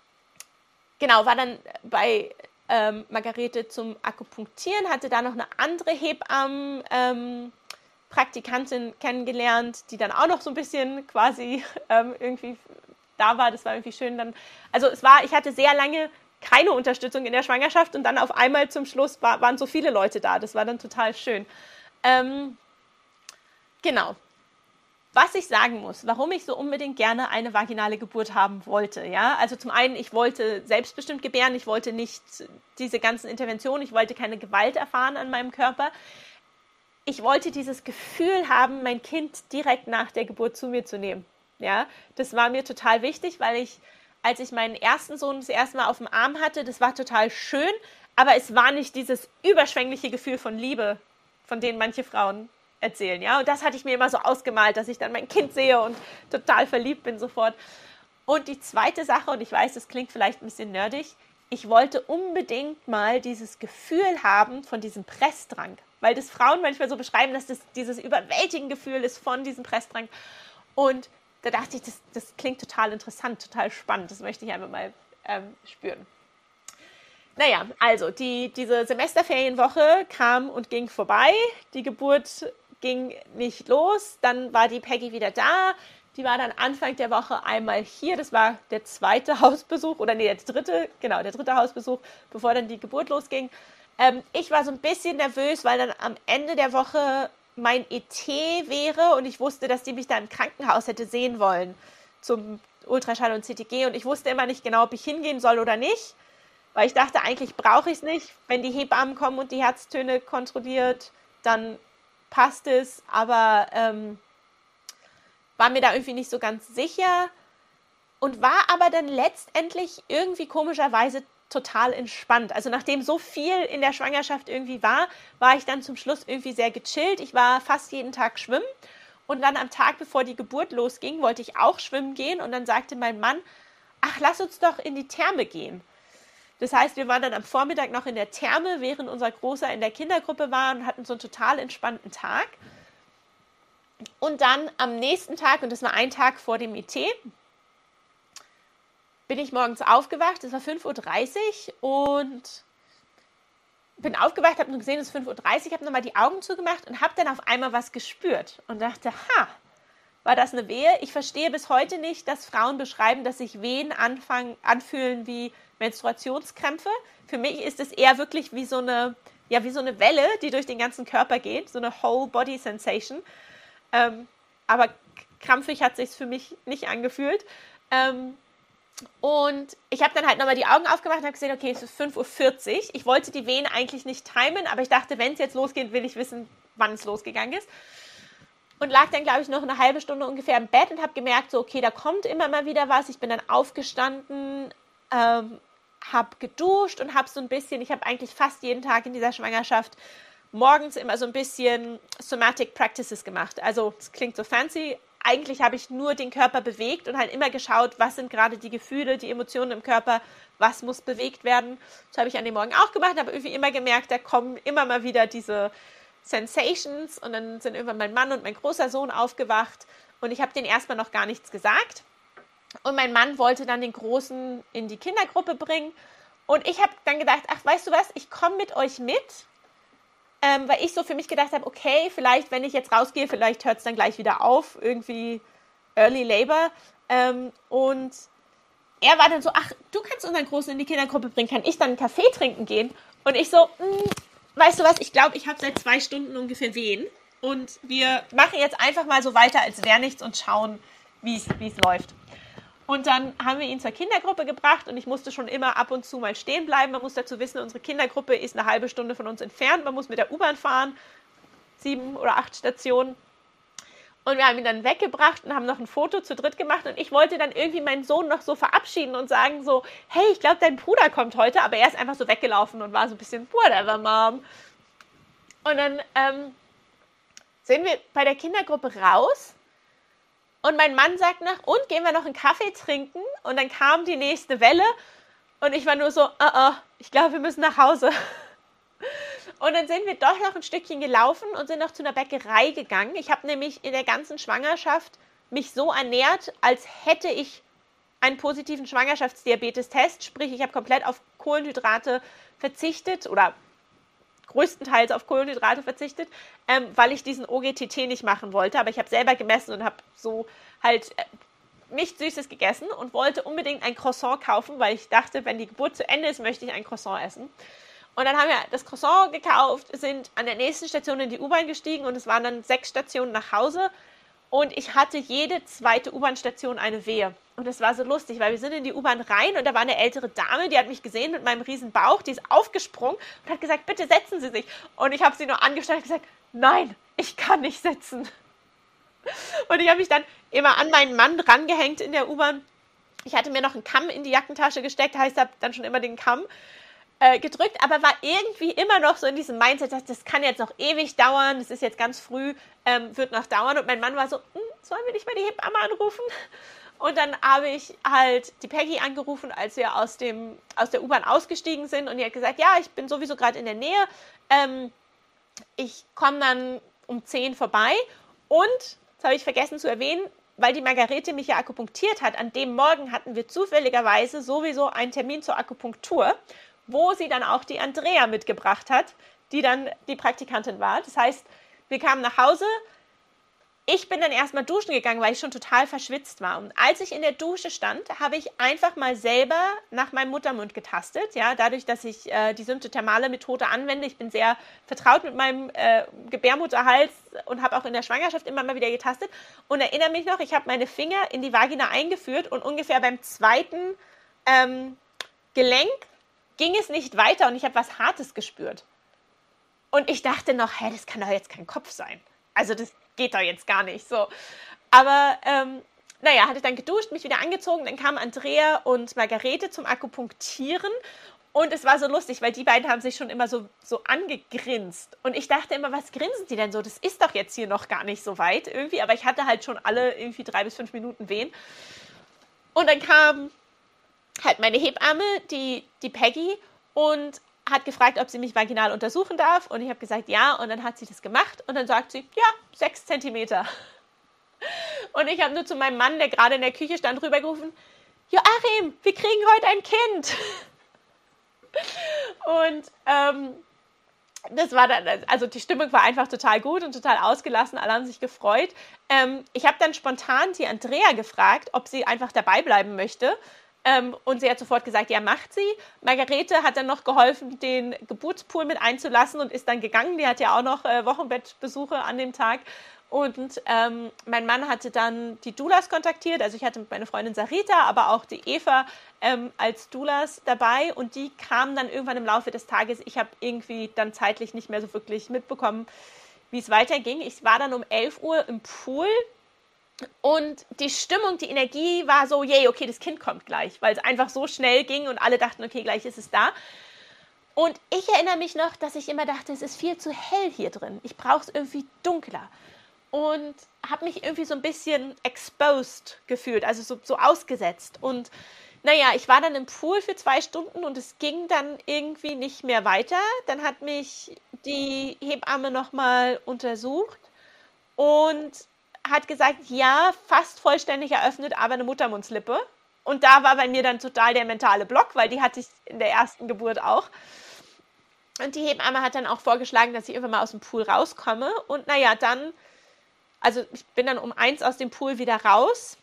genau, war dann bei ähm, Margarete zum Akupunktieren, hatte da noch eine andere Hebammen ähm, Praktikantin kennengelernt, die dann auch noch so ein bisschen quasi ähm, irgendwie da war. Das war irgendwie schön dann. Also es war, ich hatte sehr lange keine Unterstützung in der Schwangerschaft und dann auf einmal zum Schluss war, waren so viele Leute da. Das war dann total schön. Ähm, genau. Was ich sagen muss, warum ich so unbedingt gerne eine vaginale Geburt haben wollte, ja, also zum einen, ich wollte selbstbestimmt gebären, ich wollte nicht diese ganzen Interventionen, ich wollte keine Gewalt erfahren an meinem Körper. Ich wollte dieses Gefühl haben, mein Kind direkt nach der Geburt zu mir zu nehmen, ja. Das war mir total wichtig, weil ich, als ich meinen ersten Sohn das erste Mal auf dem Arm hatte, das war total schön, aber es war nicht dieses überschwängliche Gefühl von Liebe, von denen manche Frauen erzählen, ja, und das hatte ich mir immer so ausgemalt, dass ich dann mein Kind sehe und total verliebt bin sofort. Und die zweite Sache, und ich weiß, das klingt vielleicht ein bisschen nerdig, ich wollte unbedingt mal dieses Gefühl haben von diesem Pressdrang, weil das Frauen manchmal so beschreiben, dass das dieses überwältigende Gefühl ist von diesem Pressdrang. Und da dachte ich, das, das klingt total interessant, total spannend, das möchte ich einfach mal ähm, spüren. Naja, also die, diese Semesterferienwoche kam und ging vorbei, die Geburt ging nicht los, dann war die Peggy wieder da, die war dann Anfang der Woche einmal hier, das war der zweite Hausbesuch, oder nee, der dritte, genau, der dritte Hausbesuch, bevor dann die Geburt losging. Ähm, ich war so ein bisschen nervös, weil dann am Ende der Woche mein E T wäre und ich wusste, dass die mich da im Krankenhaus hätte sehen wollen zum Ultraschall und C T G und ich wusste immer nicht genau, ob ich hingehen soll oder nicht, weil ich dachte, eigentlich brauche ich es nicht, wenn die Hebammen kommen und die Herztöne kontrolliert, dann passt es, aber ähm, war mir da irgendwie nicht so ganz sicher und war aber dann letztendlich irgendwie komischerweise total entspannt. Also nachdem so viel in der Schwangerschaft irgendwie war, war ich dann zum Schluss irgendwie sehr gechillt. Ich war fast jeden Tag schwimmen und dann am Tag, bevor die Geburt losging, wollte ich auch schwimmen gehen und dann sagte mein Mann, ach, lass uns doch in die Therme gehen. Das heißt, wir waren dann am Vormittag noch in der Therme, während unser Großer in der Kindergruppe war und hatten so einen total entspannten Tag. Und dann am nächsten Tag, und das war ein Tag vor dem I T, bin ich morgens aufgewacht, es war fünf Uhr dreißig und bin aufgewacht, habe nur gesehen, es ist fünf Uhr dreißig, habe nochmal die Augen zugemacht und habe dann auf einmal was gespürt und dachte, ha, war das eine Wehe? Ich verstehe bis heute nicht, dass Frauen beschreiben, dass sich Wehen anfangen, anfühlen wie Menstruationskrämpfe. Für mich ist es eher wirklich wie so eine, ja, wie so eine Welle, die durch den ganzen Körper geht, so eine Whole-Body-Sensation. Ähm, aber krampfig hat es sich für mich nicht angefühlt. Ähm, und ich habe dann halt nochmal die Augen aufgemacht und habe gesehen, okay, es ist fünf Uhr vierzig. Ich wollte die Wehen eigentlich nicht timen, aber ich dachte, wenn es jetzt losgeht, will ich wissen, wann es losgegangen ist. Und lag dann, glaube ich, noch eine halbe Stunde ungefähr im Bett und habe gemerkt, so, okay, da kommt immer mal wieder was. Ich bin dann aufgestanden, ähm, habe geduscht und habe so ein bisschen, ich habe eigentlich fast jeden Tag in dieser Schwangerschaft morgens immer so ein bisschen Somatic Practices gemacht. Also, es klingt so fancy. Eigentlich habe ich nur den Körper bewegt und halt immer geschaut, was sind gerade die Gefühle, die Emotionen im Körper, was muss bewegt werden. Das habe ich an dem Morgen auch gemacht, habe irgendwie immer gemerkt, da kommen immer mal wieder diese Sensations und dann sind irgendwann mein Mann und mein großer Sohn aufgewacht und ich habe denen erstmal noch gar nichts gesagt und mein Mann wollte dann den Großen in die Kindergruppe bringen und ich habe dann gedacht, ach, weißt du was, ich komme mit euch mit, ähm, weil ich so für mich gedacht habe, okay, vielleicht, wenn ich jetzt rausgehe, vielleicht hört es dann gleich wieder auf, irgendwie Early Labor, ähm, und er war dann so, ach, du kannst unseren Großen in die Kindergruppe bringen, kann ich dann einen Kaffee trinken gehen? Und ich so, mh, weißt du was, ich glaube, ich habe seit zwei Stunden ungefähr Wehen und wir machen jetzt einfach mal so weiter, als wäre nichts und schauen, wie es läuft. Und dann haben wir ihn zur Kindergruppe gebracht und ich musste schon immer ab und zu mal stehen bleiben. Man muss dazu wissen, unsere Kindergruppe ist eine halbe Stunde von uns entfernt. Man muss mit der U-Bahn fahren, sieben oder acht Stationen. Und wir haben ihn dann weggebracht und haben noch ein Foto zu dritt gemacht. Und ich wollte dann irgendwie meinen Sohn noch so verabschieden und sagen so, hey, ich glaube, dein Bruder kommt heute. Aber er ist einfach so weggelaufen und war so ein bisschen, whatever, Mom. Und dann ähm, sind wir bei der Kindergruppe raus. Und mein Mann sagt nach, und gehen wir noch einen Kaffee trinken? Und dann kam die nächste Welle. Und ich war nur so, uh -uh, ich glaube, wir müssen nach Hause. Und dann sind wir doch noch ein Stückchen gelaufen und sind noch zu einer Bäckerei gegangen. Ich habe nämlich in der ganzen Schwangerschaft mich so ernährt, als hätte ich einen positiven Schwangerschaftsdiabetes-Test. Sprich, ich habe komplett auf Kohlenhydrate verzichtet oder größtenteils auf Kohlenhydrate verzichtet, ähm, weil ich diesen O G T T nicht machen wollte. Aber ich habe selber gemessen und habe so halt äh, nichts Süßes gegessen und wollte unbedingt ein Croissant kaufen, weil ich dachte, wenn die Geburt zu Ende ist, möchte ich ein Croissant essen. Und dann haben wir das Croissant gekauft, sind an der nächsten Station in die U-Bahn gestiegen und es waren dann sechs Stationen nach Hause. Und ich hatte jede zweite U-Bahn-Station eine Wehe. Und es war so lustig, weil wir sind in die U-Bahn rein und da war eine ältere Dame, die hat mich gesehen mit meinem riesen Bauch, die ist aufgesprungen und hat gesagt, bitte setzen Sie sich. Und ich habe sie nur angeschaut und gesagt, nein, ich kann nicht sitzen. Und ich habe mich dann immer an meinen Mann rangehängt in der U-Bahn. Ich hatte mir noch einen Kamm in die Jackentasche gesteckt, heißt, ich habe dann schon immer den Kamm äh, gedrückt, aber war irgendwie immer noch so in diesem Mindset, dass das kann jetzt noch ewig dauern, es ist jetzt ganz früh, ähm, wird noch dauern. Und mein Mann war so, sollen wir nicht mal die Hebamme anrufen? Und dann habe ich halt die Peggy angerufen, als wir aus, dem, aus der U-Bahn ausgestiegen sind. Und die hat gesagt, ja, ich bin sowieso gerade in der Nähe. Ähm, ich komme dann um zehn vorbei. Und, das habe ich vergessen zu erwähnen, weil die Margarete mich ja akupunktiert hat, an dem Morgen hatten wir zufälligerweise sowieso einen Termin zur Akupunktur, wo sie dann auch die Andrea mitgebracht hat, die dann die Praktikantin war. Das heißt, wir kamen nach Hause. Ich bin dann erstmal duschen gegangen, weil ich schon total verschwitzt war. Und als ich in der Dusche stand, habe ich einfach mal selber nach meinem Muttermund getastet. Ja, dadurch, dass ich äh, die symptothermale Methode anwende. Ich bin sehr vertraut mit meinem äh, Gebärmutterhals und habe auch in der Schwangerschaft immer mal wieder getastet. Und erinnere mich noch, ich habe meine Finger in die Vagina eingeführt und ungefähr beim zweiten ähm, Gelenk ging es nicht weiter und ich habe was Hartes gespürt. Und ich dachte noch, hä, das kann doch jetzt kein Kopf sein. Also das geht doch jetzt gar nicht so. Aber ähm, naja, hatte dann geduscht, mich wieder angezogen, dann kamen Andrea und Margarete zum Akupunktieren und es war so lustig, weil die beiden haben sich schon immer so, so angegrinst und ich dachte immer, was grinsen die denn so? Das ist doch jetzt hier noch gar nicht so weit irgendwie, aber ich hatte halt schon alle irgendwie drei bis fünf Minuten Wehen. Und dann kam halt meine Hebamme, die, die Peggy, und hat gefragt, ob sie mich vaginal untersuchen darf. Und ich habe gesagt, ja. Und dann hat sie das gemacht. Und dann sagt sie, ja, sechs Zentimeter. Und ich habe nur zu meinem Mann, der gerade in der Küche stand, rübergerufen, Joachim, wir kriegen heute ein Kind. Und ähm, das war dann, also die Stimmung war einfach total gut und total ausgelassen. Alle haben sich gefreut. Ähm, ich habe dann spontan die Andrea gefragt, ob sie einfach dabei bleiben möchte. Ähm, und sie hat sofort gesagt, ja, macht sie. Margarete hat dann noch geholfen, den Geburtspool mit einzulassen und ist dann gegangen. Die hat ja auch noch äh, Wochenbettbesuche an dem Tag. Und ähm, mein Mann hatte dann die Doulas kontaktiert. Also ich hatte meine Freundin Sarita, aber auch die Eva ähm, als Doulas dabei. Und die kamen dann irgendwann im Laufe des Tages. Ich habe irgendwie dann zeitlich nicht mehr so wirklich mitbekommen, wie es weiterging. Ich war dann um elf Uhr im Pool. Und die Stimmung, die Energie war so, yay, okay, das Kind kommt gleich, weil es einfach so schnell ging und alle dachten, okay, gleich ist es da. Und ich erinnere mich noch, dass ich immer dachte, es ist viel zu hell hier drin. Ich brauche es irgendwie dunkler. Und habe mich irgendwie so ein bisschen exposed gefühlt, also so, so ausgesetzt. Und naja, ich war dann im Pool für zwei Stunden und es ging dann irgendwie nicht mehr weiter. Dann hat mich die Hebamme nochmal untersucht und hat gesagt, ja, fast vollständig eröffnet, aber eine Muttermundslippe. Und da war bei mir dann total der mentale Block, weil die hatte ich in der ersten Geburt auch. Und die Hebamme hat dann auch vorgeschlagen, dass ich irgendwann mal aus dem Pool rauskomme. Und naja, dann, also ich bin dann um eins aus dem Pool wieder raus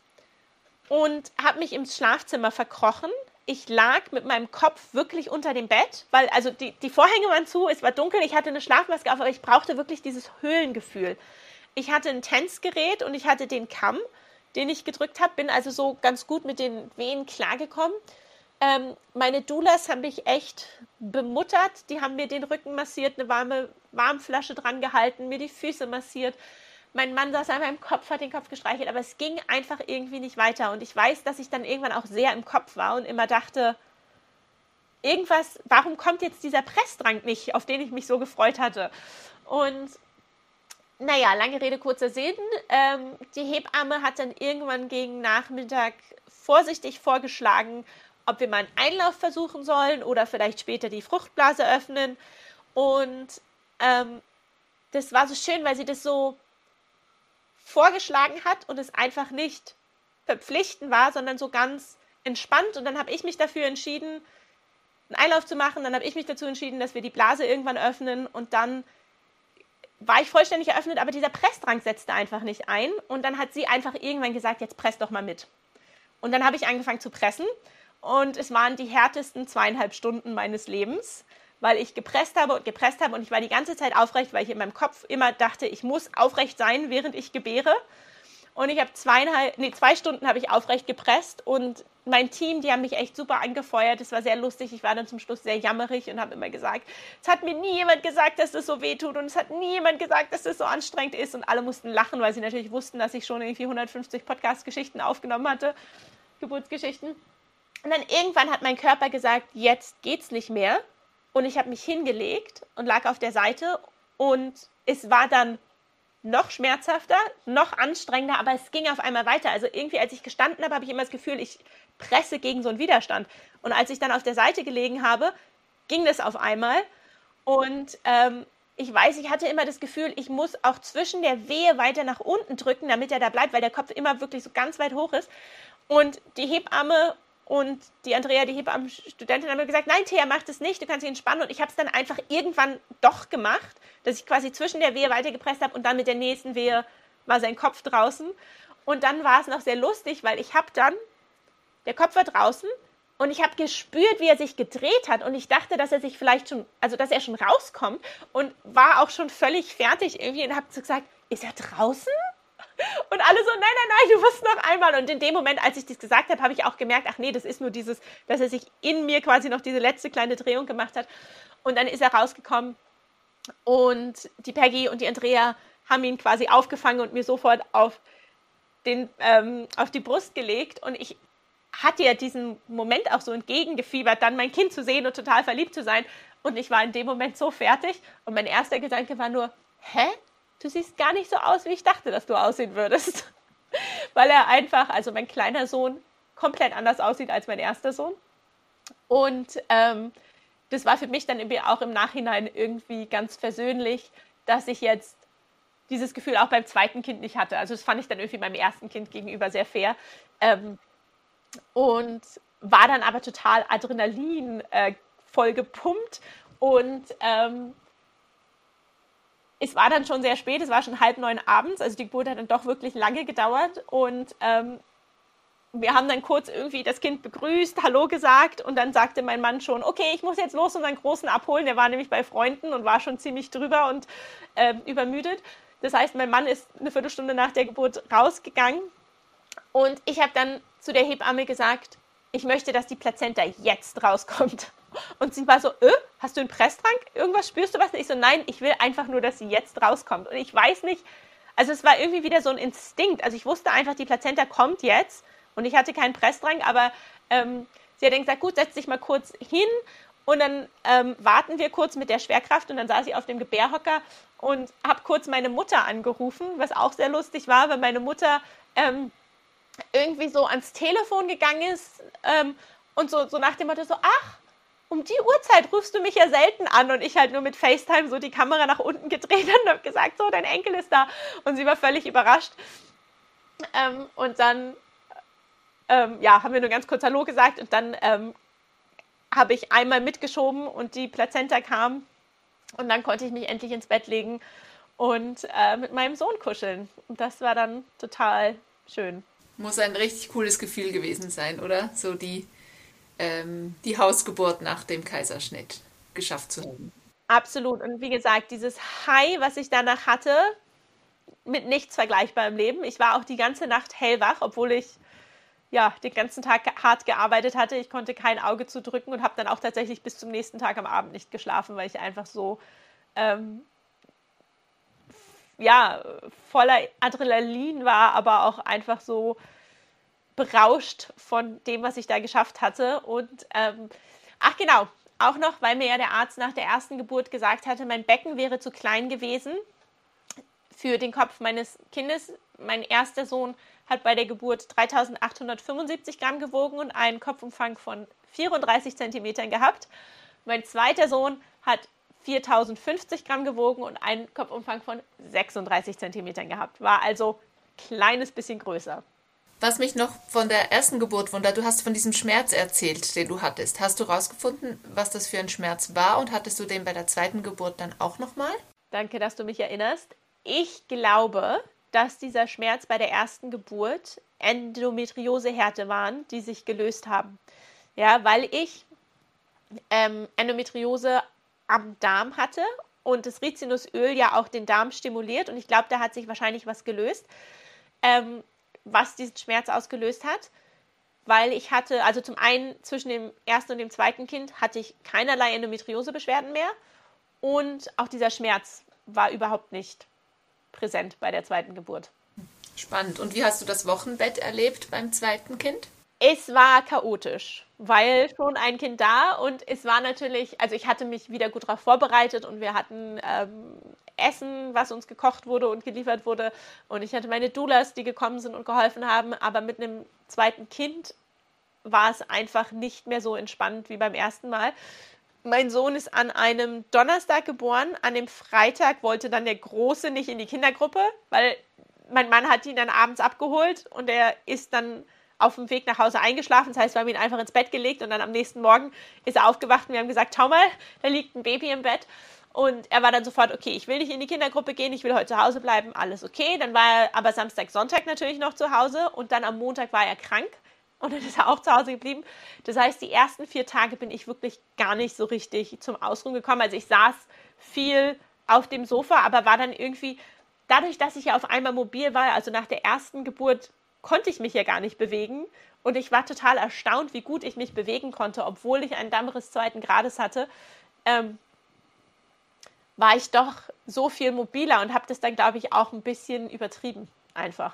und habe mich ins Schlafzimmer verkrochen. Ich lag mit meinem Kopf wirklich unter dem Bett, weil also die, die Vorhänge waren zu, es war dunkel, ich hatte eine Schlafmaske auf, aber ich brauchte wirklich dieses Höhlengefühl. Ich hatte ein Tänzgerät und ich hatte den Kamm, den ich gedrückt habe, bin also so ganz gut mit den Wehen klargekommen. Ähm, meine Doulas haben mich echt bemuttert, die haben mir den Rücken massiert, eine warme Warmflasche dran gehalten, mir die Füße massiert. Mein Mann saß an meinem Kopf, hat den Kopf gestreichelt, aber es ging einfach irgendwie nicht weiter. Und ich weiß, dass ich dann irgendwann auch sehr im Kopf war und immer dachte, irgendwas, warum kommt jetzt dieser Pressdrang nicht, auf den ich mich so gefreut hatte? Und naja, lange Rede, kurzer Sinn. Ähm, die Hebamme hat dann irgendwann gegen Nachmittag vorsichtig vorgeschlagen, ob wir mal einen Einlauf versuchen sollen oder vielleicht später die Fruchtblase öffnen. Und ähm, das war so schön, weil sie das so vorgeschlagen hat und es einfach nicht verpflichtend war, sondern so ganz entspannt. Und dann habe ich mich dafür entschieden, einen Einlauf zu machen. Dann habe ich mich dazu entschieden, dass wir die Blase irgendwann öffnen und dann war ich vollständig eröffnet, aber dieser Pressdrang setzte einfach nicht ein. Und dann hat sie einfach irgendwann gesagt, jetzt press doch mal mit. Und dann habe ich angefangen zu pressen. Und es waren die härtesten zweieinhalb Stunden meines Lebens, weil ich gepresst habe und gepresst habe. Und ich war die ganze Zeit aufrecht, weil ich in meinem Kopf immer dachte, ich muss aufrecht sein, während ich gebäre. Und ich habe zweieinhalb, nee, zwei Stunden habe ich aufrecht gepresst. Und mein Team, die haben mich echt super angefeuert. Es war sehr lustig. Ich war dann zum Schluss sehr jammerig und habe immer gesagt, es hat mir nie jemand gesagt, dass das so weh tut. Und es hat nie jemand gesagt, dass das so anstrengend ist. Und alle mussten lachen, weil sie natürlich wussten, dass ich schon irgendwie hundertfünfzig Podcast-Geschichten aufgenommen hatte. Geburtsgeschichten. Und dann irgendwann hat mein Körper gesagt, jetzt geht's nicht mehr. Und ich habe mich hingelegt und lag auf der Seite. Und es war dann noch schmerzhafter, noch anstrengender, aber es ging auf einmal weiter. Also irgendwie, als ich gestanden habe, habe ich immer das Gefühl, ich presse gegen so einen Widerstand. Und als ich dann auf der Seite gelegen habe, ging das auf einmal. Und ähm, ich weiß, ich hatte immer das Gefühl, ich muss auch zwischen der Wehe weiter nach unten drücken, damit er da bleibt, weil der Kopf immer wirklich so ganz weit hoch ist. Und die Hebamme und die Andrea, die Hebammenstudentin, haben mir gesagt, nein, Thea, mach das nicht, du kannst dich entspannen. Und ich habe es dann einfach irgendwann doch gemacht, dass ich quasi zwischen der Wehe weitergepresst habe und dann mit der nächsten Wehe war sein Kopf draußen. Und dann war es noch sehr lustig, weil ich habe dann, der Kopf war draußen und ich habe gespürt, wie er sich gedreht hat. Und ich dachte, dass er sich vielleicht schon, also dass er schon rauskommt und war auch schon völlig fertig irgendwie und habe so gesagt, ist er draußen? Und alle so, nein, nein, nein, du musst noch einmal. Und in dem Moment, als ich das gesagt habe, habe ich auch gemerkt, ach nee, das ist nur dieses, dass er sich in mir quasi noch diese letzte kleine Drehung gemacht hat. Und dann ist er rausgekommen und die Peggy und die Andrea haben ihn quasi aufgefangen und mir sofort auf, den, ähm, auf die Brust gelegt. Und ich hatte ja diesen Moment auch so entgegengefiebert, dann mein Kind zu sehen und total verliebt zu sein. Und ich war in dem Moment so fertig. Und mein erster Gedanke war nur, hä? Du siehst gar nicht so aus, wie ich dachte, dass du aussehen würdest. Weil er einfach, also mein kleiner Sohn, komplett anders aussieht als mein erster Sohn. Und ähm, das war für mich dann irgendwie auch im Nachhinein irgendwie ganz versöhnlich, dass ich jetzt dieses Gefühl auch beim zweiten Kind nicht hatte. Also das fand ich dann irgendwie meinem ersten Kind gegenüber sehr fair. Ähm, und war dann aber total Adrenalin äh, voll gepumpt. Und ähm, es war dann schon sehr spät, es war schon halb neun abends, also die Geburt hat dann doch wirklich lange gedauert. Und ähm, wir haben dann kurz irgendwie das Kind begrüßt, Hallo gesagt und dann sagte mein Mann schon, okay, ich muss jetzt los und seinen Großen abholen. Der war nämlich bei Freunden und war schon ziemlich drüber und äh, übermüdet. Das heißt, mein Mann ist eine Viertelstunde nach der Geburt rausgegangen und ich habe dann zu der Hebamme gesagt, ich möchte, dass die Plazenta jetzt rauskommt. Und sie war so, äh, hast du einen Presstrank? Irgendwas spürst du was? Und ich so, nein, ich will einfach nur, dass sie jetzt rauskommt. Und ich weiß nicht, also es war irgendwie wieder so ein Instinkt. Also ich wusste einfach, die Plazenta kommt jetzt. Und ich hatte keinen Pressdrang, aber ähm, sie hat dann gesagt, gut, setz dich mal kurz hin und dann ähm, warten wir kurz mit der Schwerkraft und dann saß ich auf dem Gebärhocker und habe kurz meine Mutter angerufen, was auch sehr lustig war, weil meine Mutter ähm, irgendwie so ans Telefon gegangen ist ähm, und so, so nach dem Motto so, ach, um die Uhrzeit rufst du mich ja selten an und ich halt nur mit FaceTime so die Kamera nach unten gedreht und habe gesagt, so, dein Enkel ist da und sie war völlig überrascht ähm, und dann Ähm, ja, haben wir nur ganz kurz Hallo gesagt und dann ähm, habe ich einmal mitgeschoben und die Plazenta kam und dann konnte ich mich endlich ins Bett legen und äh, mit meinem Sohn kuscheln. Und das war dann total schön. Muss ein richtig cooles Gefühl gewesen sein, oder? So die, ähm, die Hausgeburt nach dem Kaiserschnitt geschafft zu haben. Absolut. Und wie gesagt, dieses High, was ich danach hatte, mit nichts vergleichbar im Leben. Ich war auch die ganze Nacht hellwach, obwohl ich ja, den ganzen Tag hart gearbeitet hatte. Ich konnte kein Auge zudrücken und habe dann auch tatsächlich bis zum nächsten Tag am Abend nicht geschlafen, weil ich einfach so ähm, ja, voller Adrenalin war, aber auch einfach so berauscht von dem, was ich da geschafft hatte. Und ähm, ach genau, auch noch, weil mir ja der Arzt nach der ersten Geburt gesagt hatte, mein Becken wäre zu klein gewesen für den Kopf meines Kindes. Mein erster Sohn hat bei der Geburt dreitausendachthundertfünfundsiebzig Gramm gewogen und einen Kopfumfang von vierunddreißig Zentimetern gehabt. Mein zweiter Sohn hat viertausendfünfzig Gramm gewogen und einen Kopfumfang von sechsunddreißig Zentimetern gehabt. War also ein kleines bisschen größer. Was mich noch von der ersten Geburt wundert, du hast von diesem Schmerz erzählt, den du hattest. Hast du rausgefunden, was das für ein Schmerz war und hattest du den bei der zweiten Geburt dann auch nochmal? Danke, dass du mich erinnerst. Ich glaube, dass dieser Schmerz bei der ersten Geburt Endometriosehärte waren, die sich gelöst haben. Ja, weil ich ähm, Endometriose am Darm hatte und das Rizinusöl ja auch den Darm stimuliert und ich glaube, da hat sich wahrscheinlich was gelöst, ähm, was diesen Schmerz ausgelöst hat, weil ich hatte, also zum einen zwischen dem ersten und dem zweiten Kind hatte ich keinerlei Endometriosebeschwerden mehr und auch dieser Schmerz war überhaupt nicht präsent bei der zweiten Geburt. Spannend. Und wie hast du das Wochenbett erlebt beim zweiten Kind? Es war chaotisch, weil schon ein Kind da und es war natürlich, also ich hatte mich wieder gut darauf vorbereitet und wir hatten ähm, Essen, was uns gekocht wurde und geliefert wurde und ich hatte meine Doulas, die gekommen sind und geholfen haben, aber mit einem zweiten Kind war es einfach nicht mehr so entspannt wie beim ersten Mal. Mein Sohn ist an einem Donnerstag geboren. An dem Freitag wollte dann der Große nicht in die Kindergruppe, weil mein Mann hat ihn dann abends abgeholt und er ist dann auf dem Weg nach Hause eingeschlafen. Das heißt, wir haben ihn einfach ins Bett gelegt und dann am nächsten Morgen ist er aufgewacht und wir haben gesagt, schau mal, da liegt ein Baby im Bett. Und er war dann sofort, okay, ich will nicht in die Kindergruppe gehen, ich will heute zu Hause bleiben, alles okay. Dann war er aber Samstag, Sonntag natürlich noch zu Hause und dann am Montag war er krank. Und dann ist er auch zu Hause geblieben. Das heißt, die ersten vier Tage bin ich wirklich gar nicht so richtig zum Ausruhen gekommen. Also ich saß viel auf dem Sofa, aber war dann irgendwie, dadurch, dass ich ja auf einmal mobil war, also nach der ersten Geburt konnte ich mich ja gar nicht bewegen. Und ich war total erstaunt, wie gut ich mich bewegen konnte, obwohl ich einen Dammriss zweiten Grades hatte. Ähm, war ich doch so viel mobiler und habe das dann, glaube ich, auch ein bisschen übertrieben einfach.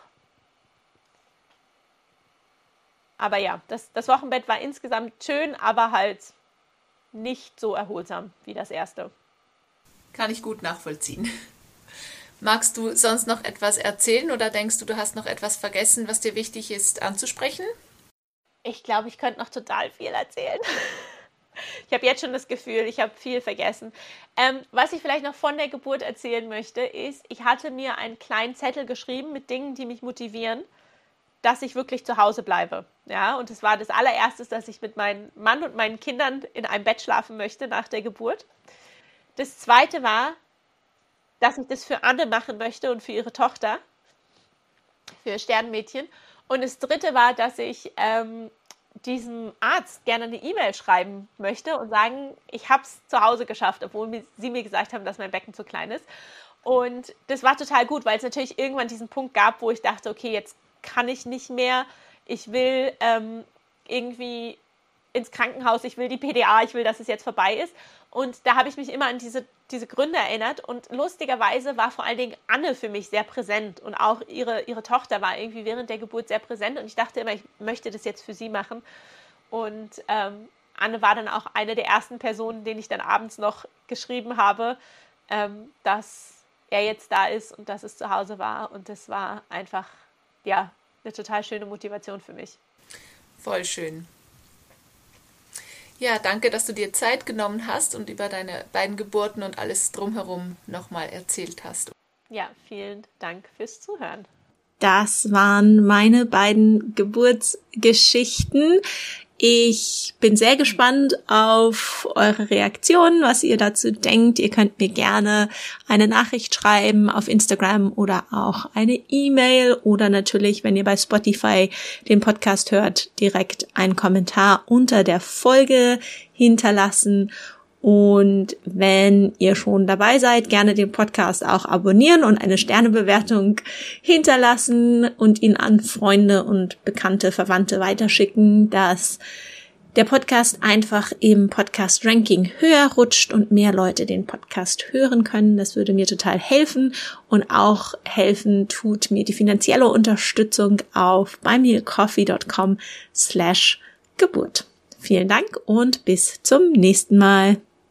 Aber ja, das, das Wochenbett war insgesamt schön, aber halt nicht so erholsam wie das erste. Kann ich gut nachvollziehen. Magst du sonst noch etwas erzählen oder denkst du, du hast noch etwas vergessen, was dir wichtig ist anzusprechen? Ich glaube, ich könnte noch total viel erzählen. Ich habe jetzt schon das Gefühl, ich habe viel vergessen. Ähm, was ich vielleicht noch von der Geburt erzählen möchte, ist, ich hatte mir einen kleinen Zettel geschrieben mit Dingen, die mich motivieren, dass ich wirklich zu Hause bleibe. Ja, und es war das allererste, dass ich mit meinem Mann und meinen Kindern in einem Bett schlafen möchte nach der Geburt. Das zweite war, dass ich das für Anne machen möchte und für ihre Tochter, für ihr Sternmädchen. Und das dritte war, dass ich ähm, diesem Arzt gerne eine E-Mail schreiben möchte und sagen, ich habe es zu Hause geschafft, obwohl mir, sie mir gesagt haben, dass mein Becken zu klein ist. Und das war total gut, weil es natürlich irgendwann diesen Punkt gab, wo ich dachte, okay, jetzt kann ich nicht mehr, ich will ähm, irgendwie ins Krankenhaus, ich will die P D A, ich will, dass es jetzt vorbei ist. Und da habe ich mich immer an diese, diese Gründe erinnert. Und lustigerweise war vor allen Dingen Anne für mich sehr präsent. Und auch ihre, ihre Tochter war irgendwie während der Geburt sehr präsent. Und ich dachte immer, ich möchte das jetzt für sie machen. Und ähm, Anne war dann auch eine der ersten Personen, denen ich dann abends noch geschrieben habe, ähm, dass er jetzt da ist und dass es zu Hause war. Und das war einfach, ja, eine total schöne Motivation für mich. Voll schön. Ja, danke, dass du dir Zeit genommen hast und über deine beiden Geburten und alles drumherum nochmal erzählt hast. Ja, vielen Dank fürs Zuhören. Das waren meine beiden Geburtsgeschichten. Ich bin sehr gespannt auf eure Reaktionen, was ihr dazu denkt. Ihr könnt mir gerne eine Nachricht schreiben auf Instagram oder auch eine E-Mail oder natürlich, wenn ihr bei Spotify den Podcast hört, direkt einen Kommentar unter der Folge hinterlassen. Und wenn ihr schon dabei seid, gerne den Podcast auch abonnieren und eine Sternebewertung hinterlassen und ihn an Freunde und Bekannte, Verwandte weiterschicken, dass der Podcast einfach im Podcast-Ranking höher rutscht und mehr Leute den Podcast hören können. Das würde mir total helfen. Und auch helfen tut mir die finanzielle Unterstützung auf buymeacoffee.com slash Geburt. Vielen Dank und bis zum nächsten Mal.